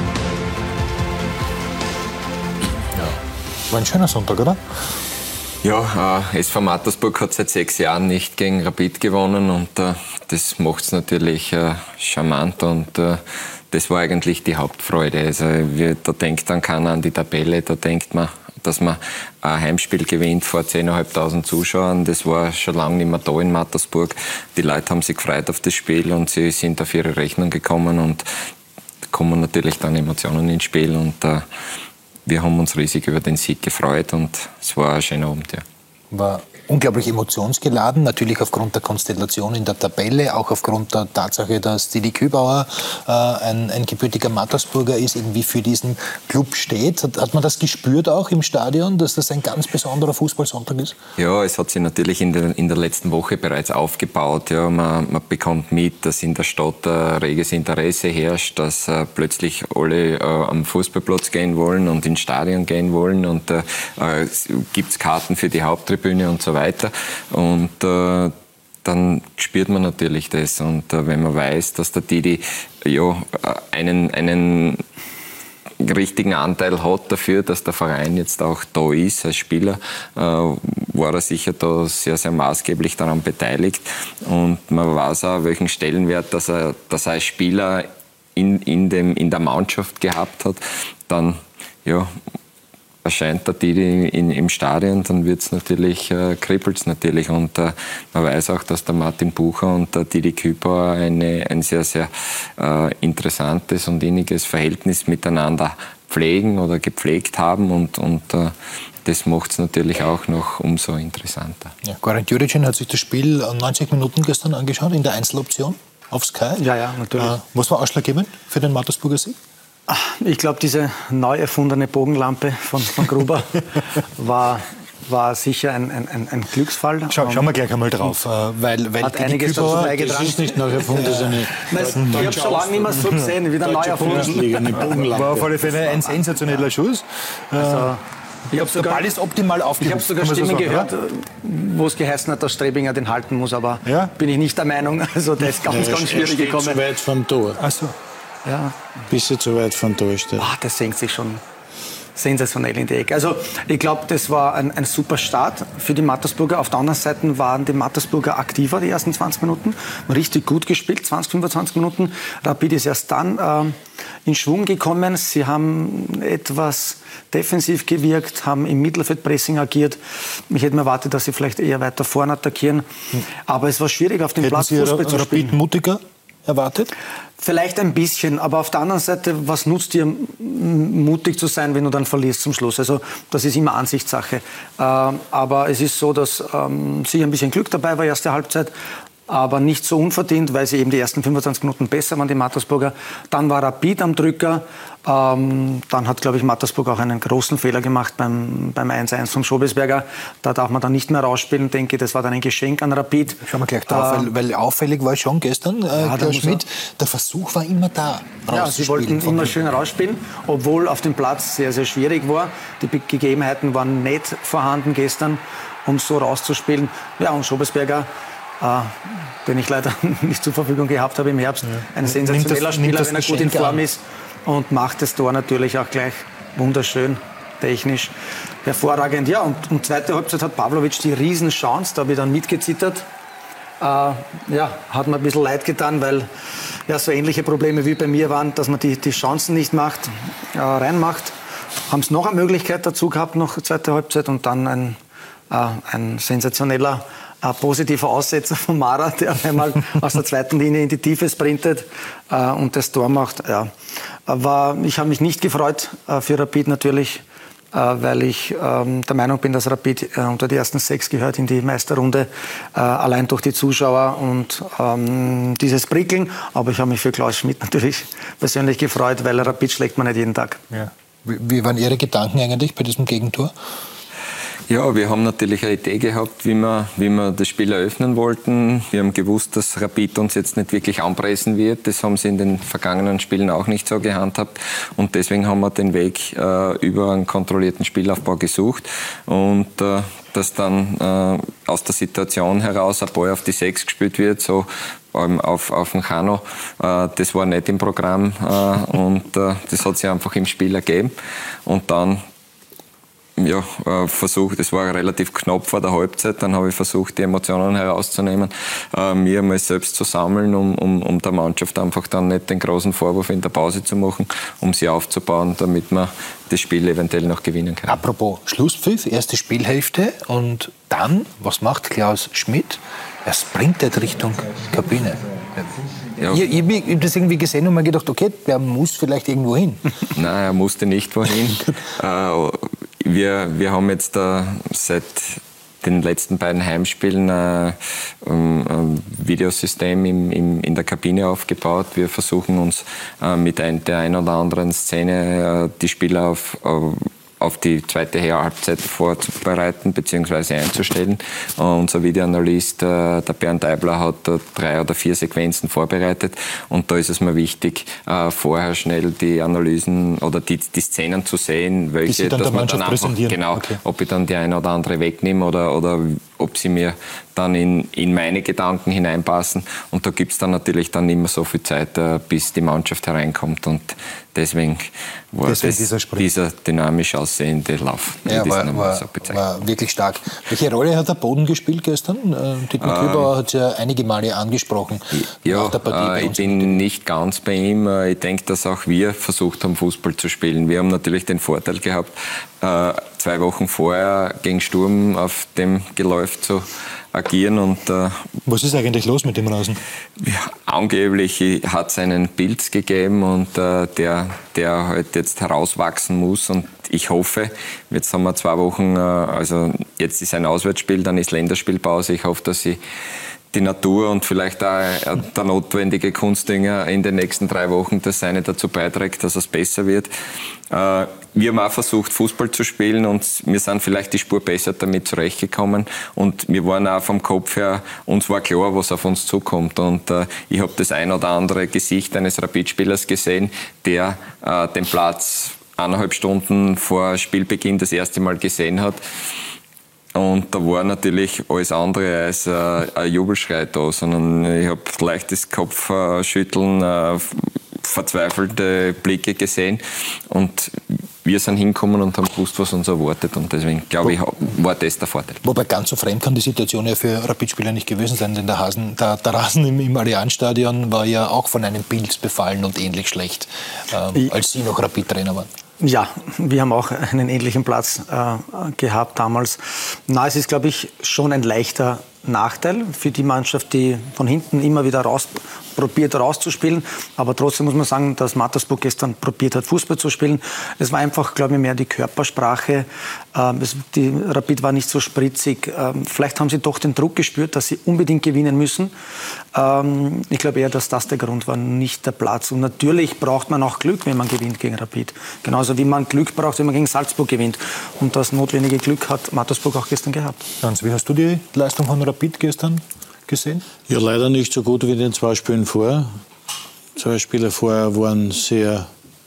War ein schöner Sonntag, oder? Ja, äh, S V Mattersburg hat seit sechs Jahren nicht gegen Rapid gewonnen und äh, das macht es natürlich äh, charmant und äh, das war eigentlich die Hauptfreude. Also wir, da denkt dann keiner an die Tabelle, da denkt man, dass man ein Heimspiel gewinnt vor zehntausendfünfhundert Zuschauern. Das war schon lange nicht mehr da in Mattersburg. Die Leute haben sich gefreut auf das Spiel und sie sind auf ihre Rechnung gekommen und da kommen natürlich dann Emotionen ins Spiel und äh, wir haben uns riesig über den Sieg gefreut und es war ein schöner Abend. Ja. War unglaublich emotionsgeladen, natürlich aufgrund der Konstellation in der Tabelle, auch aufgrund der Tatsache, dass Didi Kübauer äh, ein, ein gebürtiger Mattersburger ist, irgendwie für diesen Club steht. Hat, hat man das gespürt auch im Stadion, dass das ein ganz besonderer Fußballsonntag ist? Ja, es hat sich natürlich in der, in der letzten Woche bereits aufgebaut. Ja, man, man bekommt mit, dass in der Stadt äh, reges Interesse herrscht, dass äh, plötzlich alle äh, am Fußballplatz gehen wollen und ins Stadion gehen wollen und äh, äh, gibt es Karten für die Haupttribüne und so weiter. weiter. Und äh, dann spürt man natürlich das. Und äh, wenn man weiß, dass der Didi ja, einen, einen richtigen Anteil hat dafür, dass der Verein jetzt auch da ist als Spieler, äh, war er sicher da sehr, sehr maßgeblich daran beteiligt. Und man weiß auch, welchen Stellenwert dass er, dass er als Spieler in, in, dem, in der Mannschaft gehabt hat. Dann, ja, erscheint der Didi in, im Stadion, dann wird's natürlich, äh, kribbelt's natürlich. Und äh, man weiß auch, dass der Martin Bucher und der Didi Kübauer eine, ein sehr, sehr äh, interessantes und inniges Verhältnis miteinander pflegen oder gepflegt haben. Und, und äh, das macht es natürlich auch noch umso interessanter. Ja, Goran Djuricin hat sich das Spiel neunzig Minuten gestern angeschaut, in der Einzeloption auf Sky. Ja, ja, natürlich. Äh, was war ausschlaggebend für den Mattersburger Sieg? Ich glaube, diese neu erfundene Bogenlampe von, von Gruber war, war sicher ein, ein, ein Glücksfall. Schau, schauen wir gleich einmal drauf. Weil, weil hat einiges dazu beigetragen. Das ist nicht neu erfunden, das ist eine... Ich habe schon lange nicht mehr so gesehen, wieder neu erfunden. War auf alle Fälle ein sensationeller Schuss. Also, ich habe sogar, der Ball ist optimal aufgehoben. Ich habe sogar Stimmen so gehört, ja? wo es geheißen hat, dass Strebinger den halten muss, aber ja? bin ich nicht der Meinung. Also das ist ganz, ja, ganz schwierig gekommen. Zu weit vom Tor. Ach so. Ja. Bisschen zu weit vom Tor steht. Ah, das senkt sich schon sensationell in die Ecke. Also ich glaube, das war ein, ein super Start für die Mattersburger. Auf der anderen Seite waren die Mattersburger aktiver die ersten zwanzig Minuten. Richtig gut gespielt, zwanzig, fünfundzwanzig Minuten. Rapid ist erst dann äh, in Schwung gekommen. Sie haben etwas defensiv gewirkt, haben im Mittelfeldpressing agiert. Ich hätte mir erwartet, dass sie vielleicht eher weiter vorne attackieren. Aber es war schwierig, auf dem Hätten Platz Sie Fußball zu spielen. Rapid mutiger erwartet? Vielleicht ein bisschen, aber auf der anderen Seite, was nutzt dir, mutig zu sein, wenn du dann verlierst zum Schluss? Also das ist immer Ansichtssache. Ähm, aber es ist so, dass ähm, sicher ein bisschen Glück dabei war, erste Halbzeit, aber nicht so unverdient, weil sie eben die ersten fünfundzwanzig Minuten besser waren, die Mattersburger. Dann war Rapid am Drücker. Ähm, dann hat, glaube ich, Mattersburg auch einen großen Fehler gemacht beim, beim eins eins von Schobesberger. Da darf man dann nicht mehr rausspielen, denke ich. Das war dann ein Geschenk an Rapid. Schauen wir gleich drauf, äh, weil, weil auffällig war schon gestern, äh, ja, Klaus Schmidt, der Versuch war immer da, ja, sie wollten immer schön rausspielen, obwohl auf dem Platz sehr, sehr schwierig war. Die Gegebenheiten waren nicht vorhanden gestern, um so rauszuspielen. Ja, und Schobesberger, Uh, den ich leider nicht zur Verfügung gehabt habe im Herbst. Ja. Ein sensationeller das, Spieler, wenn er gut in Form an. ist. Und macht das Tor natürlich auch gleich wunderschön, technisch, hervorragend. Ja, und, und zweite Halbzeit hat Pavlovic die Riesenchance, da habe ich dann mitgezittert. Uh, ja, hat mir ein bisschen leid getan, weil ja, so ähnliche Probleme wie bei mir waren, dass man die, die Chancen nicht macht, uh, reinmacht. Haben es noch eine Möglichkeit dazu gehabt, noch zweite Halbzeit, und dann ein, uh, ein sensationeller ein positiver Aussetzer von Mara, der einmal aus der zweiten Linie in die Tiefe sprintet äh, und das Tor macht. Ja. Aber ich habe mich nicht gefreut äh, für Rapid natürlich, äh, weil ich ähm, der Meinung bin, dass Rapid äh, unter die ersten sechs gehört in die Meisterrunde, äh, allein durch die Zuschauer und ähm, dieses Prickeln. Aber ich habe mich für Klaus Schmidt natürlich persönlich gefreut, weil Rapid schlägt man nicht jeden Tag. Ja. Wie waren Ihre Gedanken eigentlich bei diesem Gegentor? Ja, wir haben natürlich eine Idee gehabt, wie wir, wie wir das Spiel eröffnen wollten. Wir haben gewusst, dass Rapid uns jetzt nicht wirklich anpressen wird. Das haben sie in den vergangenen Spielen auch nicht so gehandhabt. Und deswegen haben wir den Weg äh, über einen kontrollierten Spielaufbau gesucht. Und äh, dass dann äh, aus der Situation heraus ein Ball auf die Sechs gespielt wird, so ähm, auf, auf den Chano, äh, das war nicht im Programm. Äh, und äh, das hat sich einfach im Spiel ergeben. Und dann ja, äh, versucht, es war relativ knapp vor der Halbzeit, dann habe ich versucht, die Emotionen herauszunehmen, äh, mir mal selbst zu sammeln, um, um, um der Mannschaft einfach dann nicht den großen Vorwurf in der Pause zu machen, um sie aufzubauen, damit man das Spiel eventuell noch gewinnen kann. Apropos Schlusspfiff, erste Spielhälfte und dann, was macht Klaus Schmidt? Er sprintet Richtung Kabine. Ja. Ich, ich, ich habe das irgendwie gesehen und mir gedacht, okay, der muss vielleicht irgendwo hin. Nein, er musste nicht wohin. äh, wir, wir haben jetzt äh, seit den letzten beiden Heimspielen äh, ein Videosystem im, im, in der Kabine aufgebaut. Wir versuchen uns äh, mit ein, der einen oder anderen Szene äh, die Spieler auf, auf auf die zweite Halbzeit vorzubereiten bzw. einzustellen. Uh, unser Videoanalyst, uh, der Bernd Eibler, hat uh, drei oder vier Sequenzen vorbereitet und da ist es mir wichtig, uh, vorher schnell die Analysen oder die, die Szenen zu sehen, welche, dann dass der man dann einfach, genau, okay. ob ich dann die eine oder andere wegnehme oder, oder ob sie mir dann in, in meine Gedanken hineinpassen. Und da gibt es dann natürlich dann immer so viel Zeit, uh, bis die Mannschaft hereinkommt und deswegen war deswegen das, dieser, dieser dynamisch aussehende Lauf. Ja, war, war, so war wirklich stark. Welche Rolle hat der Boden gespielt gestern? Äh, Dietmar ähm, Kübauer hat es ja einige Male angesprochen. Ja, nach der Partie äh, ich bin nicht ganz bei ihm. Ich denke, dass auch wir versucht haben, Fußball zu spielen. Wir haben natürlich den Vorteil gehabt, äh, zwei Wochen vorher gegen Sturm auf dem Geläuf zu agieren. Und, äh, was ist eigentlich los mit dem Rasen? Ja, angeblich hat es einen Pilz gegeben und äh, der, der halt jetzt herauswachsen muss. Und ich hoffe, jetzt haben wir zwei Wochen, äh, also jetzt ist ein Auswärtsspiel, dann ist Länderspielpause. Ich hoffe, dass sie die Natur und vielleicht auch der notwendige Kunstdünger in den nächsten drei Wochen das eine dazu beiträgt, dass es besser wird. Äh, wir haben auch versucht, Fußball zu spielen und wir sind vielleicht die Spur besser damit zurechtgekommen und wir waren auch vom Kopf her, uns war klar, was auf uns zukommt und äh, ich habe das ein oder andere Gesicht eines Rapid-Spielers gesehen, der äh, den Platz eineinhalb Stunden vor Spielbeginn das erste Mal gesehen hat. Und da war natürlich alles andere als äh, ein Jubelschrei da, sondern ich habe leichtes Kopfschütteln, äh, verzweifelte Blicke gesehen und wir sind hingekommen und haben gewusst, was uns erwartet und deswegen, glaube ich, war das der Vorteil. Wobei ganz so fremd kann die Situation ja für Rapid-Spieler nicht gewesen sein, denn der, Hasen, der, der Rasen im, im Allianz-Stadion war ja auch von einem Pilz befallen und ähnlich schlecht, ähm, als Sie noch Rapid-Trainer waren. Ja, wir haben auch einen ähnlichen Platz äh, gehabt damals. Na, es ist, glaube ich, schon ein leichter Nachteil für die Mannschaft, die von hinten immer wieder raus probiert rauszuspielen. Aber trotzdem muss man sagen, dass Mattersburg gestern probiert hat, Fußball zu spielen. Es war einfach, glaube ich, mehr die Körpersprache. Ähm, es, die Rapid war nicht so spritzig. Ähm, vielleicht haben sie doch den Druck gespürt, dass sie unbedingt gewinnen müssen. Ähm, ich glaube eher, dass das der Grund war, nicht der Platz. Und natürlich braucht man auch Glück, wenn man gewinnt gegen Rapid. Genauso wie man Glück braucht, wenn man gegen Salzburg gewinnt. Und das notwendige Glück hat Mattersburg auch gestern gehabt. Hans, wie hast du die Leistung von Rapid gestern gesehen? Ja, leider nicht so gut wie in den zwei Spielen vorher. Zwei Spiele vorher waren sehr,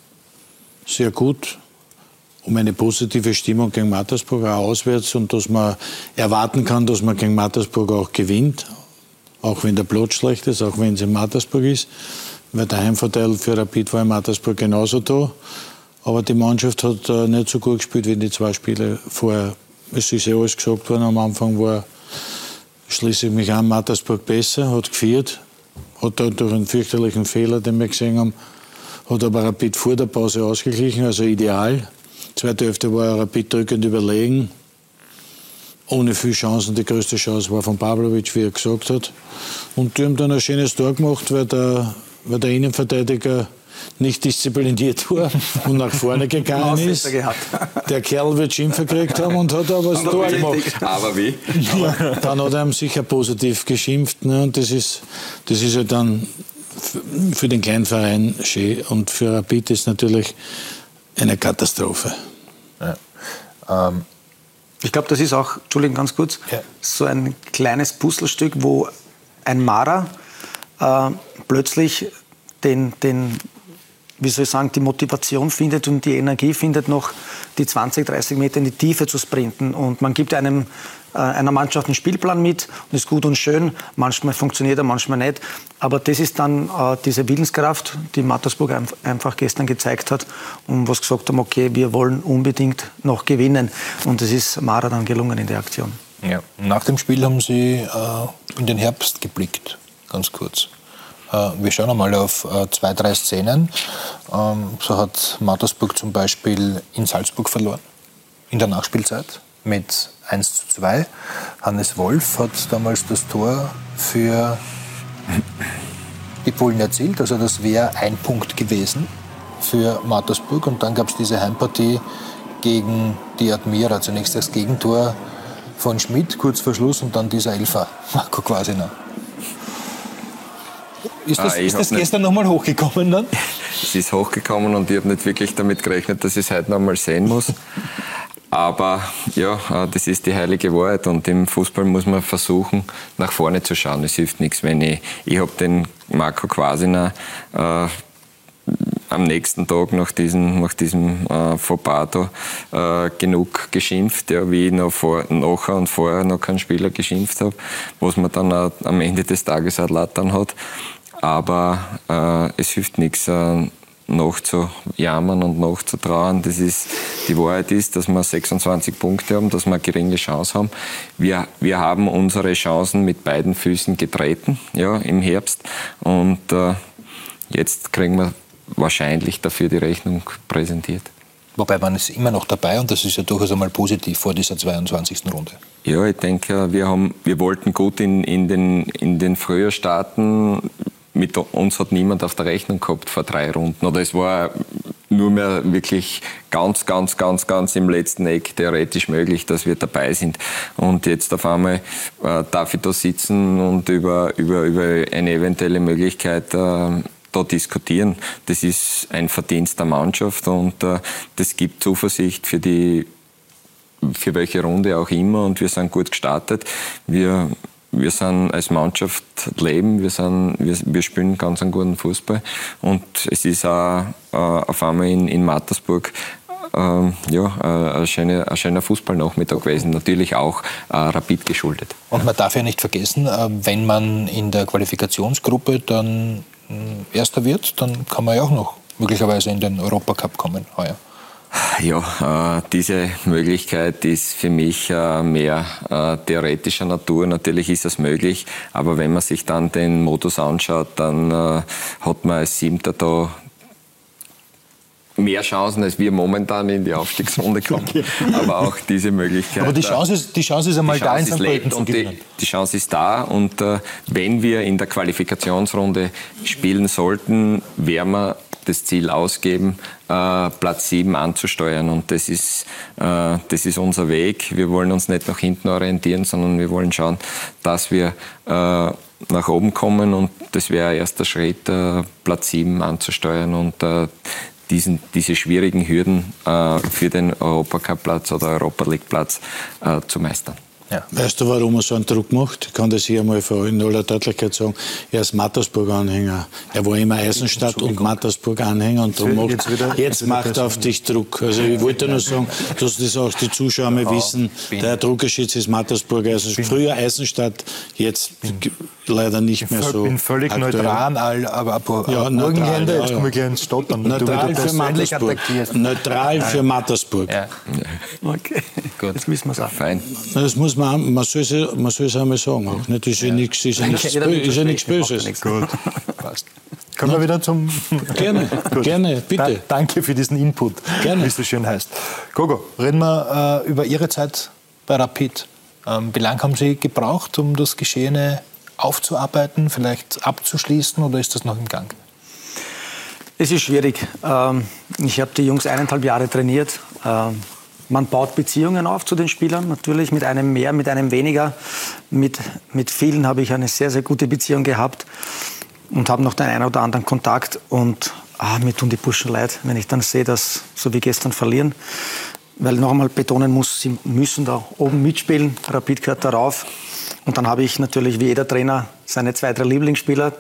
sehr gut, um eine positive Stimmung gegen Mattersburg auch auswärts und dass man erwarten kann, dass man gegen Mattersburg auch gewinnt, auch wenn der Platz schlecht ist, auch wenn es in Mattersburg ist, weil der Heimvorteil für Rapid war in Mattersburg genauso da. Aber die Mannschaft hat äh, nicht so gut gespielt wie in die zwei Spiele vorher. Es ist ja alles gesagt worden, am Anfang war schließe ich mich an, Mattersburg besser, hat geführt, hat da durch einen fürchterlichen Fehler, den wir gesehen haben, hat aber Rapid vor der Pause ausgeglichen, also ideal. Zweite Hälfte war Rapid drückend überlegen, ohne viele Chancen. Die größte Chance war von Pavlovic, wie er gesagt hat. Und die haben dann ein schönes Tor gemacht, weil der, weil der Innenverteidiger nicht diszipliniert war und nach vorne gegangen ist. Der Kerl wird Schimpfe gekriegt haben und hat aber das Tor gemacht. Aber wie? Ja, dann hat er ihm sicher positiv geschimpft. Ne? Und das ist, das ist ja dann für den kleinen Verein schön. Und für Rapid ist natürlich eine Katastrophe. Ja. Ähm. Ich glaube, das ist auch, Entschuldigung, ganz kurz, ja. so ein kleines Puzzlestück, wo ein Mara äh, plötzlich den, den wie soll ich sagen, die Motivation findet und die Energie findet, noch die zwanzig, dreißig Meter in die Tiefe zu sprinten. Und man gibt einem, äh, einer Mannschaft einen Spielplan mit und ist gut und schön. Manchmal funktioniert er, manchmal nicht. Aber das ist dann äh, diese Willenskraft, die Mattersburg ein, einfach gestern gezeigt hat und was gesagt haben, okay, wir wollen unbedingt noch gewinnen. Und das ist Mara dann gelungen in der Aktion. Ja. Nach dem Spiel haben Sie äh, in den Herbst geblickt, ganz kurz. Äh, wir schauen einmal auf äh, zwei, drei Szenen. Ähm, so hat Mattersburg zum Beispiel in Salzburg verloren, in der Nachspielzeit mit eins zu zwei. Hannes Wolf hat damals das Tor für die Polen erzielt, also das wäre ein Punkt gewesen für Mattersburg. Und dann gab es diese Heimpartie gegen die Admira, zunächst das Gegentor von Schmidt, kurz vor Schluss, und dann dieser Elfer, Marco Kvasina. Ist das, ah, ist das gestern nochmal hochgekommen dann? Es ist hochgekommen und ich habe nicht wirklich damit gerechnet, dass ich es heute nochmal sehen muss. Aber ja, das ist die heilige Wahrheit und im Fußball muss man versuchen, nach vorne zu schauen. Es hilft nichts, wenn ich, ich habe den Marco Kvasina äh, am nächsten Tag nach diesem, nach diesem äh, Fauxpas äh, genug geschimpft, ja, wie ich noch vor, nachher und vorher noch keinen Spieler geschimpft habe, was man dann auch am Ende des Tages auch lattern hat. Aber äh, es hilft nichts, äh, nachzujammern und nachzutrauern. Das ist, die Wahrheit ist, dass wir sechsundzwanzig Punkte haben, dass wir eine geringe Chance haben. Wir, wir haben unsere Chancen mit beiden Füßen getreten, ja, im Herbst. Und äh, jetzt kriegen wir wahrscheinlich dafür die Rechnung präsentiert. Wobei man ist immer noch dabei und das ist ja durchaus einmal positiv vor dieser zweiundzwanzigsten Runde. Ja, ich denke, wir, haben, wir wollten gut in, in, den, in den Frühjahr starten. Mit uns hat niemand auf der Rechnung gehabt vor drei Runden. Oder es war nur mehr wirklich ganz, ganz, ganz, ganz im letzten Eck theoretisch möglich, dass wir dabei sind. Und jetzt auf einmal äh, darf ich da sitzen und über, über, über eine eventuelle Möglichkeit äh, da diskutieren. Das ist ein Verdienst der Mannschaft und äh, das gibt Zuversicht für die, für welche Runde auch immer und wir sind gut gestartet. Wir, wir sind als Mannschaft leben, wir, sind, wir, wir spielen ganz einen guten Fußball und es ist auch äh, auf einmal in, in Mattersburg Ähm, ja, äh, ein, schöner, ein schöner Fußballnachmittag gewesen, natürlich auch äh, Rapid geschuldet. Und man darf ja nicht vergessen, äh, wenn man in der Qualifikationsgruppe dann äh, Erster wird, dann kann man ja auch noch möglicherweise in den Europacup kommen heuer. Ja, äh, diese Möglichkeit ist für mich äh, mehr äh, theoretischer Natur. Natürlich ist es möglich, aber wenn man sich dann den Modus anschaut, dann äh, hat man als Siebter da mehr Chancen, als wir momentan in die Aufstiegsrunde kommen. Okay. Aber auch diese Möglichkeit. Aber die Chance ist, die Chance ist einmal da, in Sankt Pölten zu gewinnen. Die, die Chance ist da und äh, wenn wir in der Qualifikationsrunde spielen sollten, werden wir das Ziel ausgeben, äh, Platz sieben anzusteuern. Und das ist, äh, das ist unser Weg. Wir wollen uns nicht nach hinten orientieren, sondern wir wollen schauen, dass wir äh, nach oben kommen. Und das wäre ein erster Schritt, äh, Platz sieben anzusteuern und äh, diesen, diese schwierigen Hürden äh, für den Europacup-Platz oder Europa-League-Platz äh, zu meistern. Ja. Weißt du, warum er so einen Druck macht? Ich kann das hier mal in aller Deutlichkeit sagen. Er ist Mattersburg-Anhänger. Er war immer Eisenstadt- und Mattersburg-Anhänger. Und darum macht, jetzt, wieder, jetzt macht er auf dich Druck. Also ich wollte nur sagen, dass das auch die Zuschauer mal wissen. Der Druckerschütz ist Mattersburg. Also früher Eisenstadt, jetzt leider nicht mehr so. Ich bin völlig aktuell. neutral, aber ab ja, neutral, jetzt ja, ja. komme ich gleich ins Stottern. Neutral für Mattersburg. Neutral für Mattersburg. Ja. Okay, gut. Jetzt müssen wir es auch. Fein. Das muss man, man soll es man soll es einmal sagen. Auch, nicht? Das ist ja nichts ja ja nichts Böses. Gut, passt. Können wir wieder zum... Gerne, gerne, bitte. Da, danke für diesen Input, gerne. Wie es so schön heißt. Gogo, reden wir äh, über Ihre Zeit bei Rapid. Ähm, wie lange haben Sie gebraucht, um das Geschehene aufzuarbeiten, vielleicht abzuschließen, oder ist das noch im Gang? Es ist schwierig. Ähm, ich habe die Jungs eineinhalb Jahre trainiert. Ähm, Man baut Beziehungen auf zu den Spielern, natürlich mit einem mehr, mit einem weniger. Mit, mit vielen habe ich eine sehr, sehr gute Beziehung gehabt und habe noch den einen oder anderen Kontakt. Und ah, mir tun die Burschen leid, wenn ich dann sehe, dass so wie gestern verlieren. Weil noch einmal betonen muss, sie müssen da oben mitspielen. Rapid gehört darauf. Und dann habe ich natürlich wie jeder Trainer seine zwei, drei Lieblingsspieler.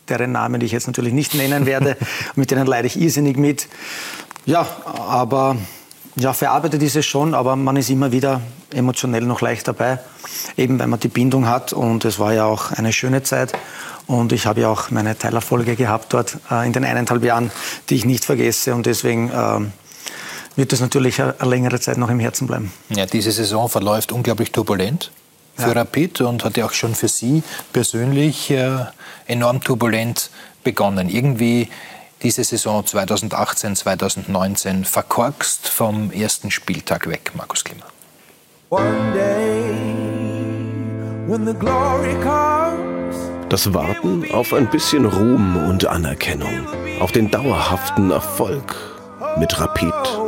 deren Namen ich jetzt natürlich nicht nennen werde. Mit denen leide ich irrsinnig mit. Ja, aber ja, verarbeitet ist es schon, aber man ist immer wieder emotionell noch leicht dabei, eben weil man die Bindung hat und es war ja auch eine schöne Zeit und ich habe ja auch meine Teilerfolge gehabt dort äh, in den eineinhalb Jahren, die ich nicht vergesse und deswegen äh, wird es natürlich eine, eine längere Zeit noch im Herzen bleiben. Ja, diese Saison verläuft unglaublich turbulent für ja. Rapid und hat ja auch schon für Sie persönlich äh, enorm turbulent begonnen. Irgendwie diese Saison zweitausendachtzehn, zweitausendneunzehn verkorkst vom ersten Spieltag weg, Markus Klima. Das Warten auf ein bisschen Ruhm und Anerkennung, auf den dauerhaften Erfolg mit Rapid.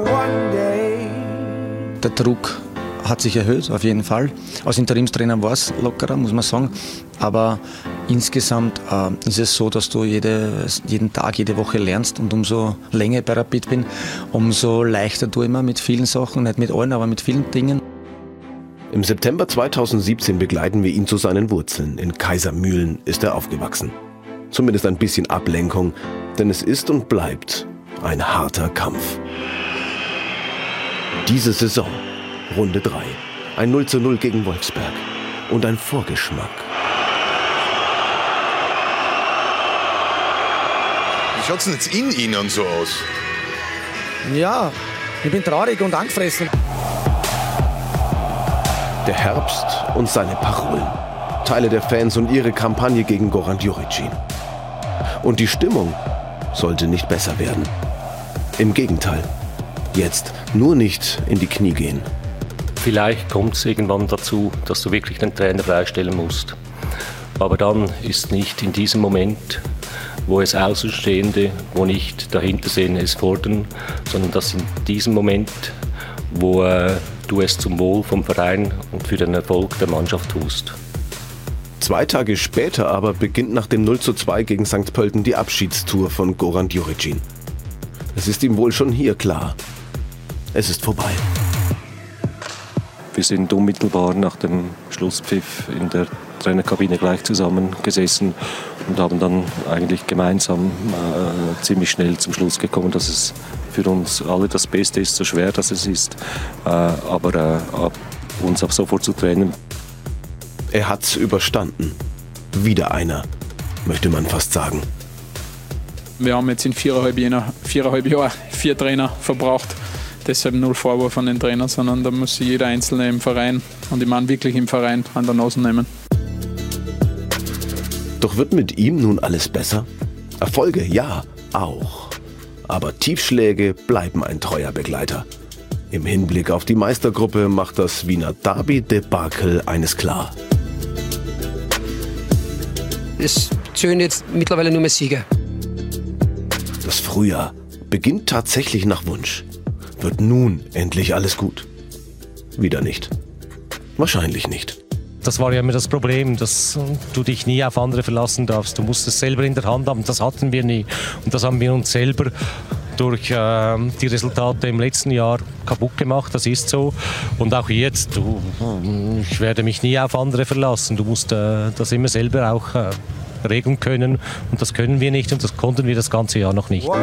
Der Druck hat sich erhöht, auf jeden Fall. Als Interimstrainer war es lockerer, muss man sagen. Aber insgesamt äh, ist es so, dass du jede, jeden Tag, jede Woche lernst. Und umso länger ich bei Rapid bin, umso leichter du immer mit vielen Sachen, nicht mit allen, aber mit vielen Dingen. Im September zweitausendsiebzehn begleiten wir ihn zu seinen Wurzeln. In Kaisermühlen ist er aufgewachsen. Zumindest ein bisschen Ablenkung, denn es ist und bleibt ein harter Kampf. Diese Saison, Runde drei, ein null zu null gegen Wolfsberg und ein Vorgeschmack. Wie schaut es denn jetzt in Ihnen so aus? Ja, ich bin traurig und angefressen. Der Herbst und seine Parolen. Teile der Fans und ihre Kampagne gegen Goran Djuricin. Und die Stimmung sollte nicht besser werden. Im Gegenteil. Jetzt nur nicht in die Knie gehen. Vielleicht kommt es irgendwann dazu, dass du wirklich den Trainer freistellen musst. Aber dann ist nicht in diesem Moment, wo es Außenstehende, wo nicht dahinter sehen, es fordern, sondern dass in diesem Moment, wo äh, du es zum Wohl vom Verein und für den Erfolg der Mannschaft tust. Zwei Tage später aber beginnt nach dem null zu zwei gegen Sankt Pölten die Abschiedstour von Goran Djuricin. Es ist ihm wohl schon hier klar. Es ist vorbei. Wir sind unmittelbar nach dem Schlusspfiff in der Trainerkabine gleich zusammengesessen und haben dann eigentlich gemeinsam äh, ziemlich schnell zum Schluss gekommen, dass es für uns alle das Beste ist, so schwer dass es ist, äh, aber äh, uns ab sofort zu trennen. Er hat's überstanden. Wieder einer, möchte man fast sagen. Wir haben jetzt in viereinhalb, Jahren, viereinhalb Jahren vier Trainer verbraucht. Deshalb null Vorwurf an den Trainer, sondern da muss sich jeder Einzelne im Verein, und ich meine wirklich im Verein, an der Nase nehmen. Doch wird mit ihm nun alles besser? Erfolge, ja, auch. Aber Tiefschläge bleiben ein treuer Begleiter. Im Hinblick auf die Meistergruppe macht das Wiener Derby-Debakel eines klar. Es zählen jetzt mittlerweile nur mehr Siege. Das Frühjahr beginnt tatsächlich nach Wunsch. Wird nun endlich alles gut? Wieder nicht. Wahrscheinlich nicht. Das war ja immer das Problem, dass du dich nie auf andere verlassen darfst. Du musst es selber in der Hand haben. Das hatten wir nie. Und das haben wir uns selber durch äh, die Resultate im letzten Jahr kaputt gemacht. Das ist so. Und auch jetzt, du, ich werde mich nie auf andere verlassen. Du musst äh, das immer selber auch äh, regeln können. Und das können wir nicht und das konnten wir das ganze Jahr noch nicht.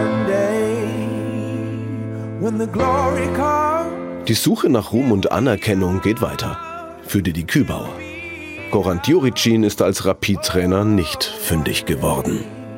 Die Suche nach Ruhm und Anerkennung geht weiter. Für Didi Kübauer. Goran Djuricin ist als Rapid-Trainer nicht fündig geworden.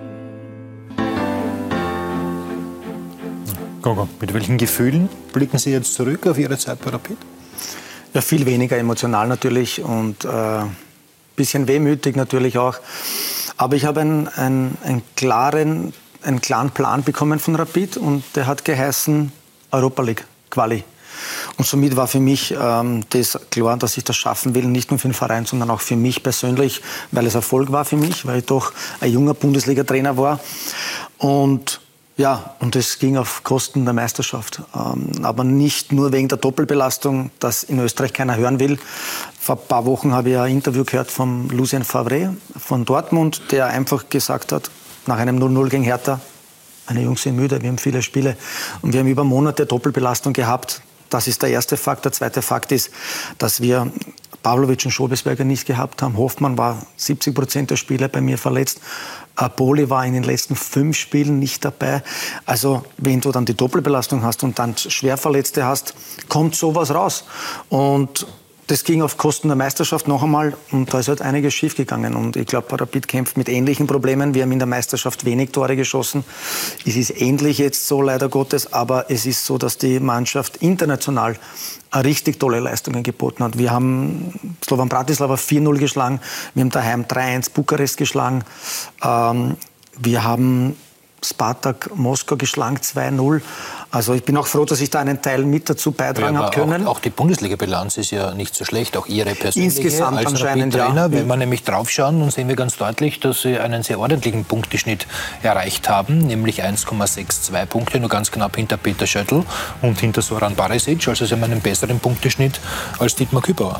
Gogo, mit welchen Gefühlen blicken Sie jetzt zurück auf Ihre Zeit bei Rapid? Ja, viel weniger emotional natürlich und ein äh, bisschen wehmütig natürlich auch. Aber ich habe einen, einen, einen, klaren, einen klaren Plan bekommen von Rapid und der hat geheißen Europa League Quali. Und somit war für mich ähm, das klar, dass ich das schaffen will, nicht nur für den Verein, sondern auch für mich persönlich, weil es Erfolg war für mich, weil ich doch ein junger Bundesliga-Trainer war. Und ja, und es ging auf Kosten der Meisterschaft. Ähm, aber nicht nur wegen der Doppelbelastung, das in Österreich keiner hören will. Vor ein paar Wochen habe ich ein Interview gehört von Lucien Favre von Dortmund, der einfach gesagt hat, nach einem null null gegen Hertha, meine Jungs sind müde, wir haben viele Spiele und wir haben über Monate Doppelbelastung gehabt. Das ist der erste Fakt. Der zweite Fakt ist, dass wir Pavlovic und Schobesberger nicht gehabt haben. Hoffmann war siebzig Prozent der Spieler bei mir verletzt. Boli war in den letzten fünf Spielen nicht dabei. Also wenn du dann die Doppelbelastung hast und dann Schwerverletzte hast, kommt sowas raus. Und das ging auf Kosten der Meisterschaft noch einmal und da ist halt einiges schiefgegangen. Und ich glaube, Rapid kämpft mit ähnlichen Problemen. Wir haben in der Meisterschaft wenig Tore geschossen. Es ist ähnlich jetzt so, leider Gottes, aber es ist so, dass die Mannschaft international richtig tolle Leistungen geboten hat. Wir haben Slovan Bratislava vier null geschlagen, wir haben daheim drei eins Bukarest geschlagen, ähm, wir haben Spartak Moskau geschlagen zwei null. Also ich bin auch froh, dass ich da einen Teil mit dazu beitragen habe können. Auch, auch die Bundesliga-Bilanz ist ja nicht so schlecht, auch Ihre persönliche. Insgesamt als anscheinend, Rapid-Trainer. ja. Wenn wir nämlich draufschauen, dann sehen wir ganz deutlich, dass Sie einen sehr ordentlichen Punkteschnitt erreicht haben, nämlich eins Komma zweiundsechzig Punkte, nur ganz knapp hinter Peter Schöttl und hinter Soran Barisic. Also Sie haben einen besseren Punkteschnitt als Dietmar Kübauer.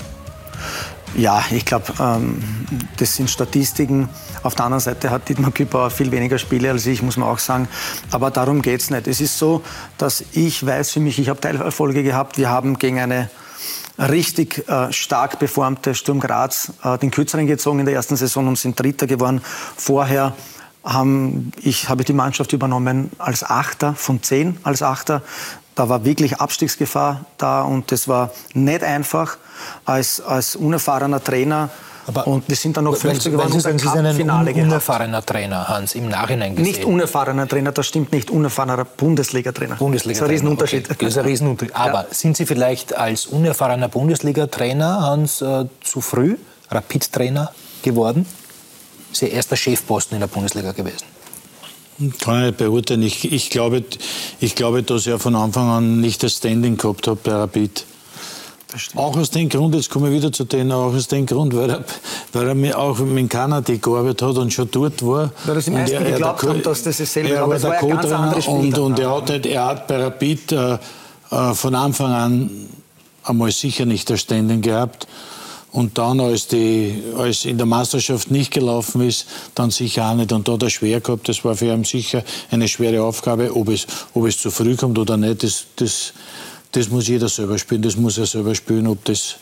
Ja, ich glaube, ähm, das sind Statistiken. Auf der anderen Seite hat Dietmar Kübauer viel weniger Spiele als ich, muss man auch sagen. Aber darum geht es nicht. Es ist so, dass ich weiß für mich, ich habe Teilerfolge gehabt. Wir haben gegen eine richtig äh, stark beformte Sturm Graz äh, den Kürzeren gezogen in der ersten Saison und sind Dritter geworden. Vorher haben, ich, habe ich die Mannschaft übernommen als Achter, von zehn als Achter. Da war wirklich Abstiegsgefahr da und das war nicht einfach als, als unerfahrener Trainer. Aber und wir sind dann noch Fünfter geworden. Sie sagen, Sie sind ein Finale un unerfahrener Trainer, Hans, im Nachhinein gesehen. Nicht unerfahrener Trainer, das stimmt nicht. Unerfahrener Bundesliga-Trainer. Bundesliga das ist ein Riesenunterschied. Okay, das ist ein Riesenunterschied. Aber ja. Sind Sie vielleicht als unerfahrener Bundesliga-Trainer, Hans, äh, zu früh Rapid-Trainer geworden? Das ist Ihr erster Chefposten in der Bundesliga gewesen. Kann ich nicht beurteilen. Ich, ich, glaube, ich glaube, dass ich von Anfang an nicht das Standing gehabt habe bei Rapid. Auch aus dem Grund, jetzt komme ich wieder zu denen, auch aus dem Grund, weil er, weil er mir auch mit Kanada gearbeitet hat und schon dort war. Weil er sich meistens geglaubt hat, dass das dasselbe war. Er war der Co-Trainer und, und er, hat halt, er hat bei Rapid äh, äh, von Anfang an einmal sicher nicht das Standing gehabt. Und dann, als, die, als in der Meisterschaft nicht gelaufen ist, dann sicher auch nicht. Und da hat er schwer gehabt. Das war für ihn sicher eine schwere Aufgabe. Ob es, ob es zu früh kommt oder nicht, das, das, das muss jeder selber spielen. Das muss er selber spielen, ob das...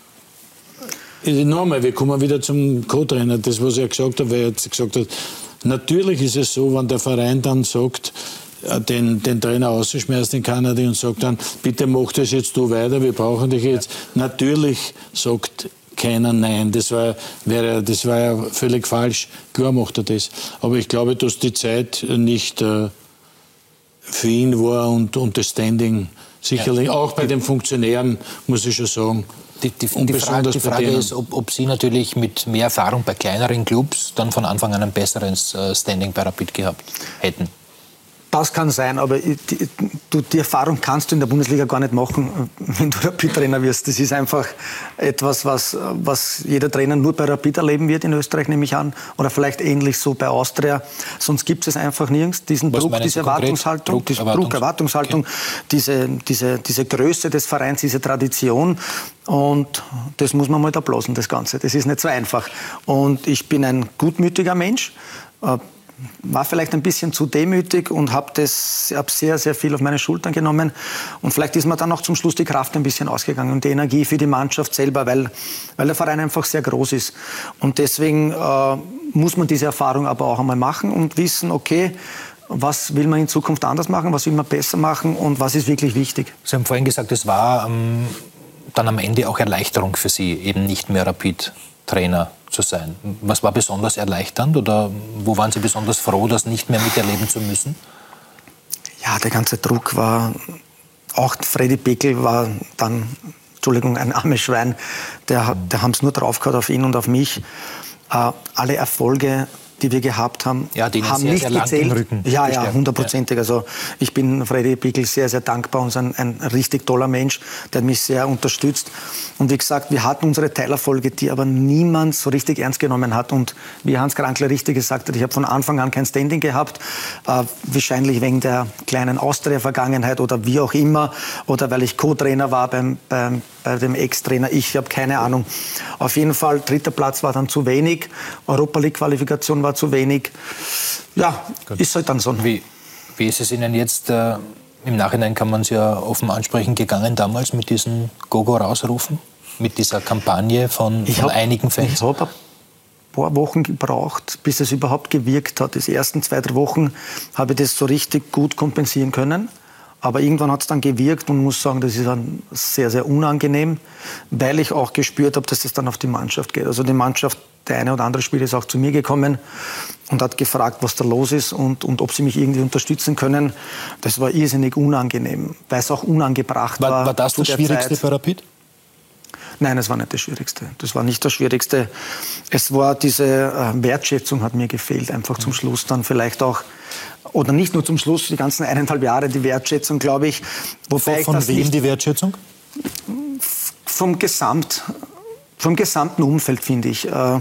Nochmal, wir kommen wieder zum Co-Trainer. Das, was er gesagt hat, weil er jetzt gesagt hat, natürlich ist es so, wenn der Verein dann sagt, den, den Trainer auszuschmeißen in Kanada und sagt dann, bitte mach das jetzt du weiter, wir brauchen dich jetzt. Ja. Natürlich sagt keiner Nein, das war, wäre, das war ja völlig falsch, klar macht er das. Aber ich glaube, dass die Zeit nicht äh, für ihn war und, und das Standing sicherlich, ja. Auch bei den Funktionären, muss ich schon sagen. Die, die, die Frage, die Frage ist, ob, ob Sie natürlich mit mehr Erfahrung bei kleineren Clubs dann von Anfang an ein besseres Standing bei Rapid gehabt hätten. Das kann sein, aber die, du, die Erfahrung kannst du in der Bundesliga gar nicht machen, wenn du Rapid-Trainer wirst. Das ist einfach etwas, was, was jeder Trainer nur bei Rapid erleben wird in Österreich, nehme ich an. Oder vielleicht ähnlich so bei Austria. Sonst gibt es einfach nirgends. Diesen was Druck, diese Erwartungshaltung, Druck, diese Erwartungs Druck, Erwartungshaltung, okay. diese, diese, diese Größe des Vereins, diese Tradition. Und das muss man mal da blasen, das Ganze. Das ist nicht so einfach. Und ich bin ein gutmütiger Mensch. War vielleicht ein bisschen zu demütig und habe das hab sehr, sehr viel auf meine Schultern genommen. Und vielleicht ist mir dann auch zum Schluss die Kraft ein bisschen ausgegangen und die Energie für die Mannschaft selber, weil, weil der Verein einfach sehr groß ist. Und deswegen äh, muss man diese Erfahrung aber auch einmal machen und wissen, okay, was will man in Zukunft anders machen, was will man besser machen und was ist wirklich wichtig. Sie haben vorhin gesagt, es war ähm, dann am Ende auch Erleichterung für Sie, eben nicht mehr Rapid-Trainer zu sein. Was war besonders erleichternd oder wo waren Sie besonders froh, das nicht mehr miterleben zu müssen? Ja, der ganze Druck war, auch Freddy Bickel war dann, Entschuldigung, ein armes Schwein, der, der haben es nur drauf gehabt auf ihn und auf mich. Äh, alle Erfolge, die wir gehabt haben, ja, haben sehr, nicht sehr gezählt. Rücken ja, ja, hundertprozentig. Also ich bin Freddy Bickel sehr, sehr dankbar und ein, ein richtig toller Mensch, der mich sehr unterstützt. Und wie gesagt, wir hatten unsere Teilerfolge, die aber niemand so richtig ernst genommen hat. Und wie Hans Krankler richtig gesagt hat, ich habe von Anfang an kein Standing gehabt, äh, wahrscheinlich wegen der kleinen Austria-Vergangenheit oder wie auch immer, oder weil ich Co-Trainer war beim, beim, bei dem Ex-Trainer. Ich habe keine Ahnung. Auf jeden Fall, dritter Platz war dann zu wenig, Europa-League-Qualifikation war zu wenig. Ja, Gut. Ist halt dann so. Wie, wie ist es Ihnen jetzt, äh, im Nachhinein kann man es ja offen ansprechen, gegangen damals mit diesen Gogo rausrufen? mit dieser Kampagne von, von hab, einigen Fans? Ich habe ein paar Wochen gebraucht, bis es überhaupt gewirkt hat. Die ersten zwei, drei Wochen habe ich das so richtig gut kompensieren können. Aber irgendwann hat es dann gewirkt und muss sagen, das ist dann sehr, sehr unangenehm, weil ich auch gespürt habe, dass es dann auf die Mannschaft geht. Also die Mannschaft, der eine oder andere Spieler ist auch zu mir gekommen und hat gefragt, was da los ist und, und ob sie mich irgendwie unterstützen können. Das war irrsinnig unangenehm, weil es auch unangebracht war. War, war das das Schwierigste Zeit. für Rapid? Nein, es war nicht das Schwierigste. Das war nicht das Schwierigste. Es war diese äh, Wertschätzung hat mir gefehlt, einfach zum Schluss dann vielleicht auch, oder nicht nur zum Schluss, die ganzen eineinhalb Jahre die Wertschätzung, glaube ich. Wobei von ich wem nicht, die Wertschätzung? Vom, Gesamt, vom gesamten Umfeld, finde ich. Äh,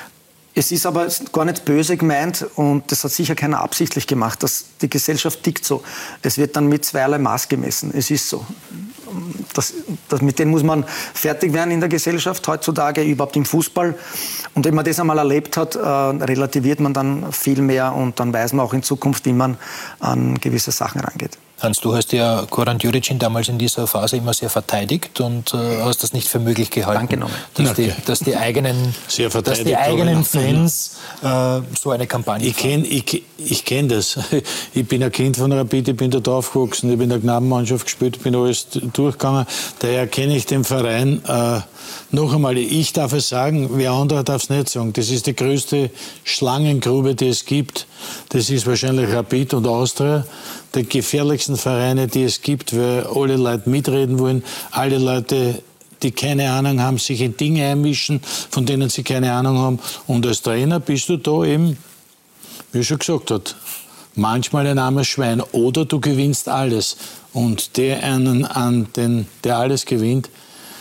es ist aber gar nicht böse gemeint und das hat sicher keiner absichtlich gemacht. Dass die Gesellschaft tickt so. Es wird dann mit zweierlei Maß gemessen. Es ist so. Das, das, mit denen muss man fertig werden in der Gesellschaft heutzutage, überhaupt im Fußball. Und wenn man das einmal erlebt hat, äh, relativiert man dann viel mehr und dann weiß man auch in Zukunft, wie man an gewisse Sachen rangeht. Hans, du hast ja Goran Djuricin damals in dieser Phase immer sehr verteidigt und äh, hast das nicht für möglich gehalten, dass die, dass die eigenen, dass die eigenen Fans äh, so eine Kampagne Ich kenne ich, ich kenn das. Ich bin ein Kind von Rapid, ich bin dort aufgewachsen, ich bin in der Knabenmannschaft gespielt, bin alles durchgegangen. Daher kenne ich den Verein. Äh, noch einmal, ich darf es sagen, wer andere darf es nicht sagen. Das ist die größte Schlangengrube, die es gibt. Das ist wahrscheinlich Rapid und Austria. Die gefährlichsten Vereine, die es gibt, weil alle Leute mitreden wollen, alle Leute, die keine Ahnung haben, sich in Dinge einmischen, von denen sie keine Ahnung haben. Und als Trainer bist du da eben, wie schon gesagt hat, manchmal ein armes Schwein oder du gewinnst alles. Und der einen an den, der alles gewinnt,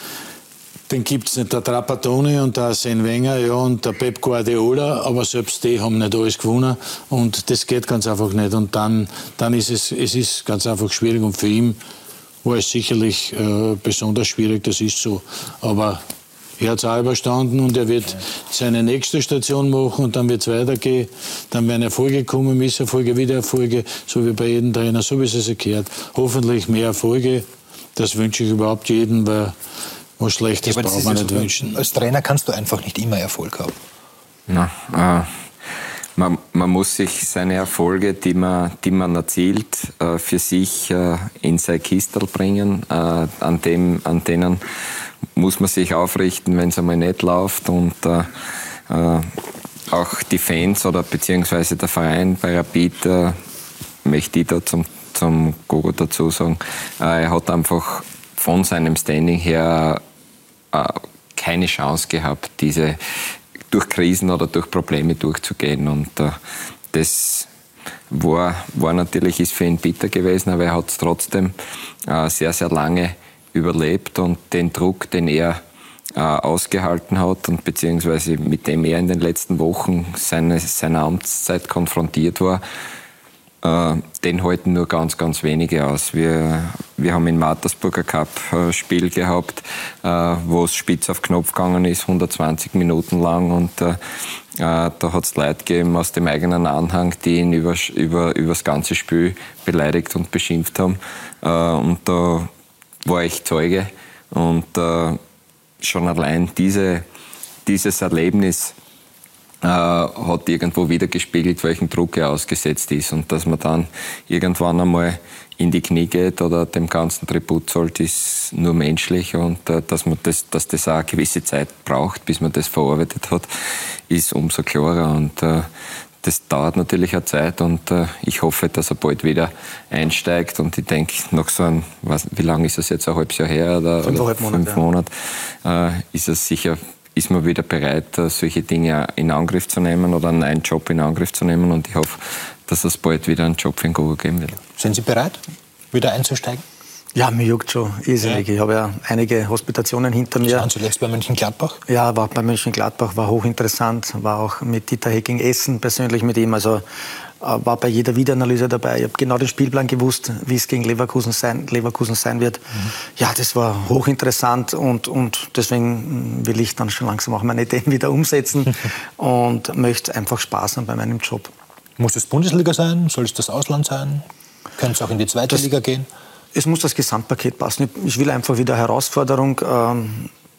den gibt es nicht. Der Trapattoni und der Arsene Wenger, ja, und der Pep Guardiola, aber selbst die haben nicht alles gewonnen und das geht ganz einfach nicht. Und dann, dann ist es, es ist ganz einfach schwierig und für ihn war es sicherlich äh, besonders schwierig, das ist so. Aber er hat es auch überstanden und er wird seine nächste Station machen und dann wird es weitergehen. Dann werden Erfolge kommen, Misserfolge, wieder Erfolge, so wie bei jedem Trainer, so wie es sich gehört. Hoffentlich mehr Erfolge, das wünsche ich überhaupt jedem, weil was Schlechtes ja, braucht man nicht so wünschen. Als Trainer kannst du einfach nicht immer Erfolg haben. Na, äh, man, man muss sich seine Erfolge, die man, die man erzielt, äh, für sich äh, in sein Kistel bringen. Äh, an, dem, an denen muss man sich aufrichten, wenn es einmal nicht läuft. Und äh, äh, auch die Fans oder beziehungsweise der Verein bei Rapid, äh, möchte ich da zum, zum Gogo dazu sagen, äh, er hat einfach von seinem Standing her äh, keine Chance gehabt, diese durch Krisen oder durch Probleme durchzugehen. Und äh, das war, war natürlich ist für ihn bitter gewesen, aber er hat es trotzdem äh, sehr, sehr lange überlebt und den Druck, den er äh, ausgehalten hat und beziehungsweise mit dem er in den letzten Wochen seine, seiner Amtszeit konfrontiert war, den halten nur ganz, ganz wenige aus. Wir, wir haben in Mattersburg ein Cup-Spiel gehabt, wo es spitz auf Knopf gegangen ist, hundertzwanzig Minuten lang. Und äh, da hat es Leute gegeben aus dem eigenen Anhang, die ihn über, über, über das ganze Spiel beleidigt und beschimpft haben. Äh, und da war ich Zeuge. Und äh, schon allein diese, dieses Erlebnis Äh, hat irgendwo wieder gespiegelt, welchen Druck er ausgesetzt ist. Und dass man dann irgendwann einmal in die Knie geht oder dem Ganzen Tribut zollt, ist nur menschlich. Und äh, dass, man das, dass das auch eine gewisse Zeit braucht, bis man das verarbeitet hat, ist umso klarer. Und äh, das dauert natürlich eine Zeit und äh, ich hoffe, dass er bald wieder einsteigt. Und ich denke, nach so einem, was, wie lange ist es jetzt, ein halbes Jahr her oder, oder fünf Monate, ja. äh, ist es sicher ist man wieder bereit, solche Dinge in Angriff zu nehmen oder einen neuen Job in Angriff zu nehmen. Und ich hoffe, dass es bald wieder einen Job für den Gogo geben wird. Sind Sie bereit, wieder einzusteigen? Ja, mir juckt schon irrsinnig. Ja. Ich habe ja einige Hospitationen hinter mir. Waren zuletzt bei Mönchengladbach? Ja, war bei Mönchengladbach, war hochinteressant. War auch mit Dieter Hecking Essen persönlich mit ihm. Also war bei jeder Videoanalyse dabei. Ich habe genau den Spielplan gewusst, wie es gegen Leverkusen sein, Leverkusen sein wird. Mhm. Ja, das war hochinteressant und, und deswegen will ich dann schon langsam auch meine Ideen wieder umsetzen und möchte einfach Spaß haben bei meinem Job. Muss es Bundesliga sein? Soll es das Ausland sein? Könnte es auch in die zweite das, Liga gehen? Es muss das Gesamtpaket passen. Ich will einfach wieder Herausforderung. Ähm,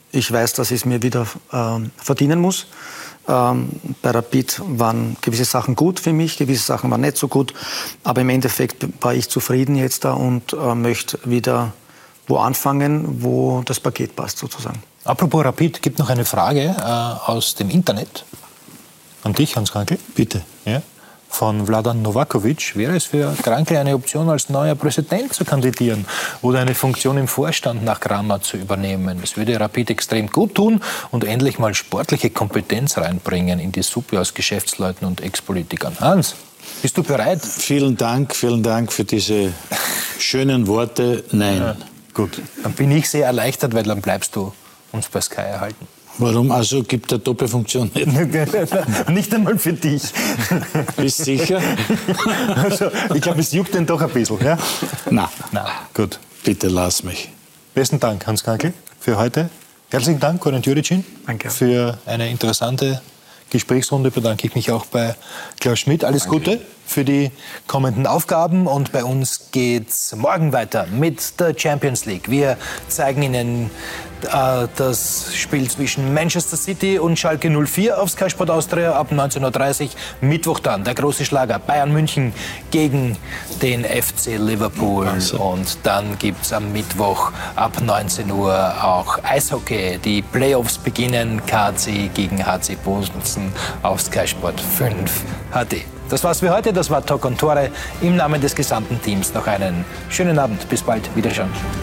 Ich weiß, dass ich es mir wieder äh, verdienen muss. Ähm, bei Rapid waren gewisse Sachen gut für mich, gewisse Sachen waren nicht so gut. Aber im Endeffekt war ich zufrieden jetzt da und äh, möchte wieder wo anfangen, wo das Paket passt sozusagen. Apropos Rapid, gibt noch eine Frage äh, aus dem Internet. An dich, Hans Krankl. Bitte. Ja. Von Vladan Novakovic. Wäre es für Krankl eine Option, als neuer Präsident zu kandidieren oder eine Funktion im Vorstand nach Kramer zu übernehmen? Es würde Rapid extrem gut tun und endlich mal sportliche Kompetenz reinbringen in die Suppe aus Geschäftsleuten und Ex-Politikern. Hans, bist du bereit? Vielen Dank, vielen Dank für diese schönen Worte. Nein. Ja. Gut, dann bin ich sehr erleichtert, weil dann bleibst du uns bei Sky erhalten. Warum? Also gibt der Doppelfunktion nicht? Nicht einmal für dich. Bist sicher? Also, ich glaube, es juckt den doch ein bisschen. Ja? Nein. Nein. Gut, bitte lass mich. Besten Dank, Hans Krankl, für heute. Herzlichen Dank, Goran Djuricin. Danke. Für eine interessante Gesprächsrunde bedanke ich mich auch bei Klaus Schmidt. Alles Danke. Gute für die kommenden Aufgaben. Und bei uns geht's morgen weiter mit der Champions League. Wir zeigen Ihnen äh, das Spiel zwischen Manchester City und Schalke null vier auf Sky Sport Austria ab neunzehn Uhr dreißig. Mittwoch dann der große Schlager Bayern München gegen den F C Liverpool. Also. Und dann gibt's am Mittwoch ab neunzehn Uhr auch Eishockey. Die Playoffs beginnen. K C gegen H C Bozen auf Sky Sport fünf H D. Das war's für heute. Das war Talk und Tore. Im Namen des gesamten Teams noch einen schönen Abend. Bis bald. Wiederschauen.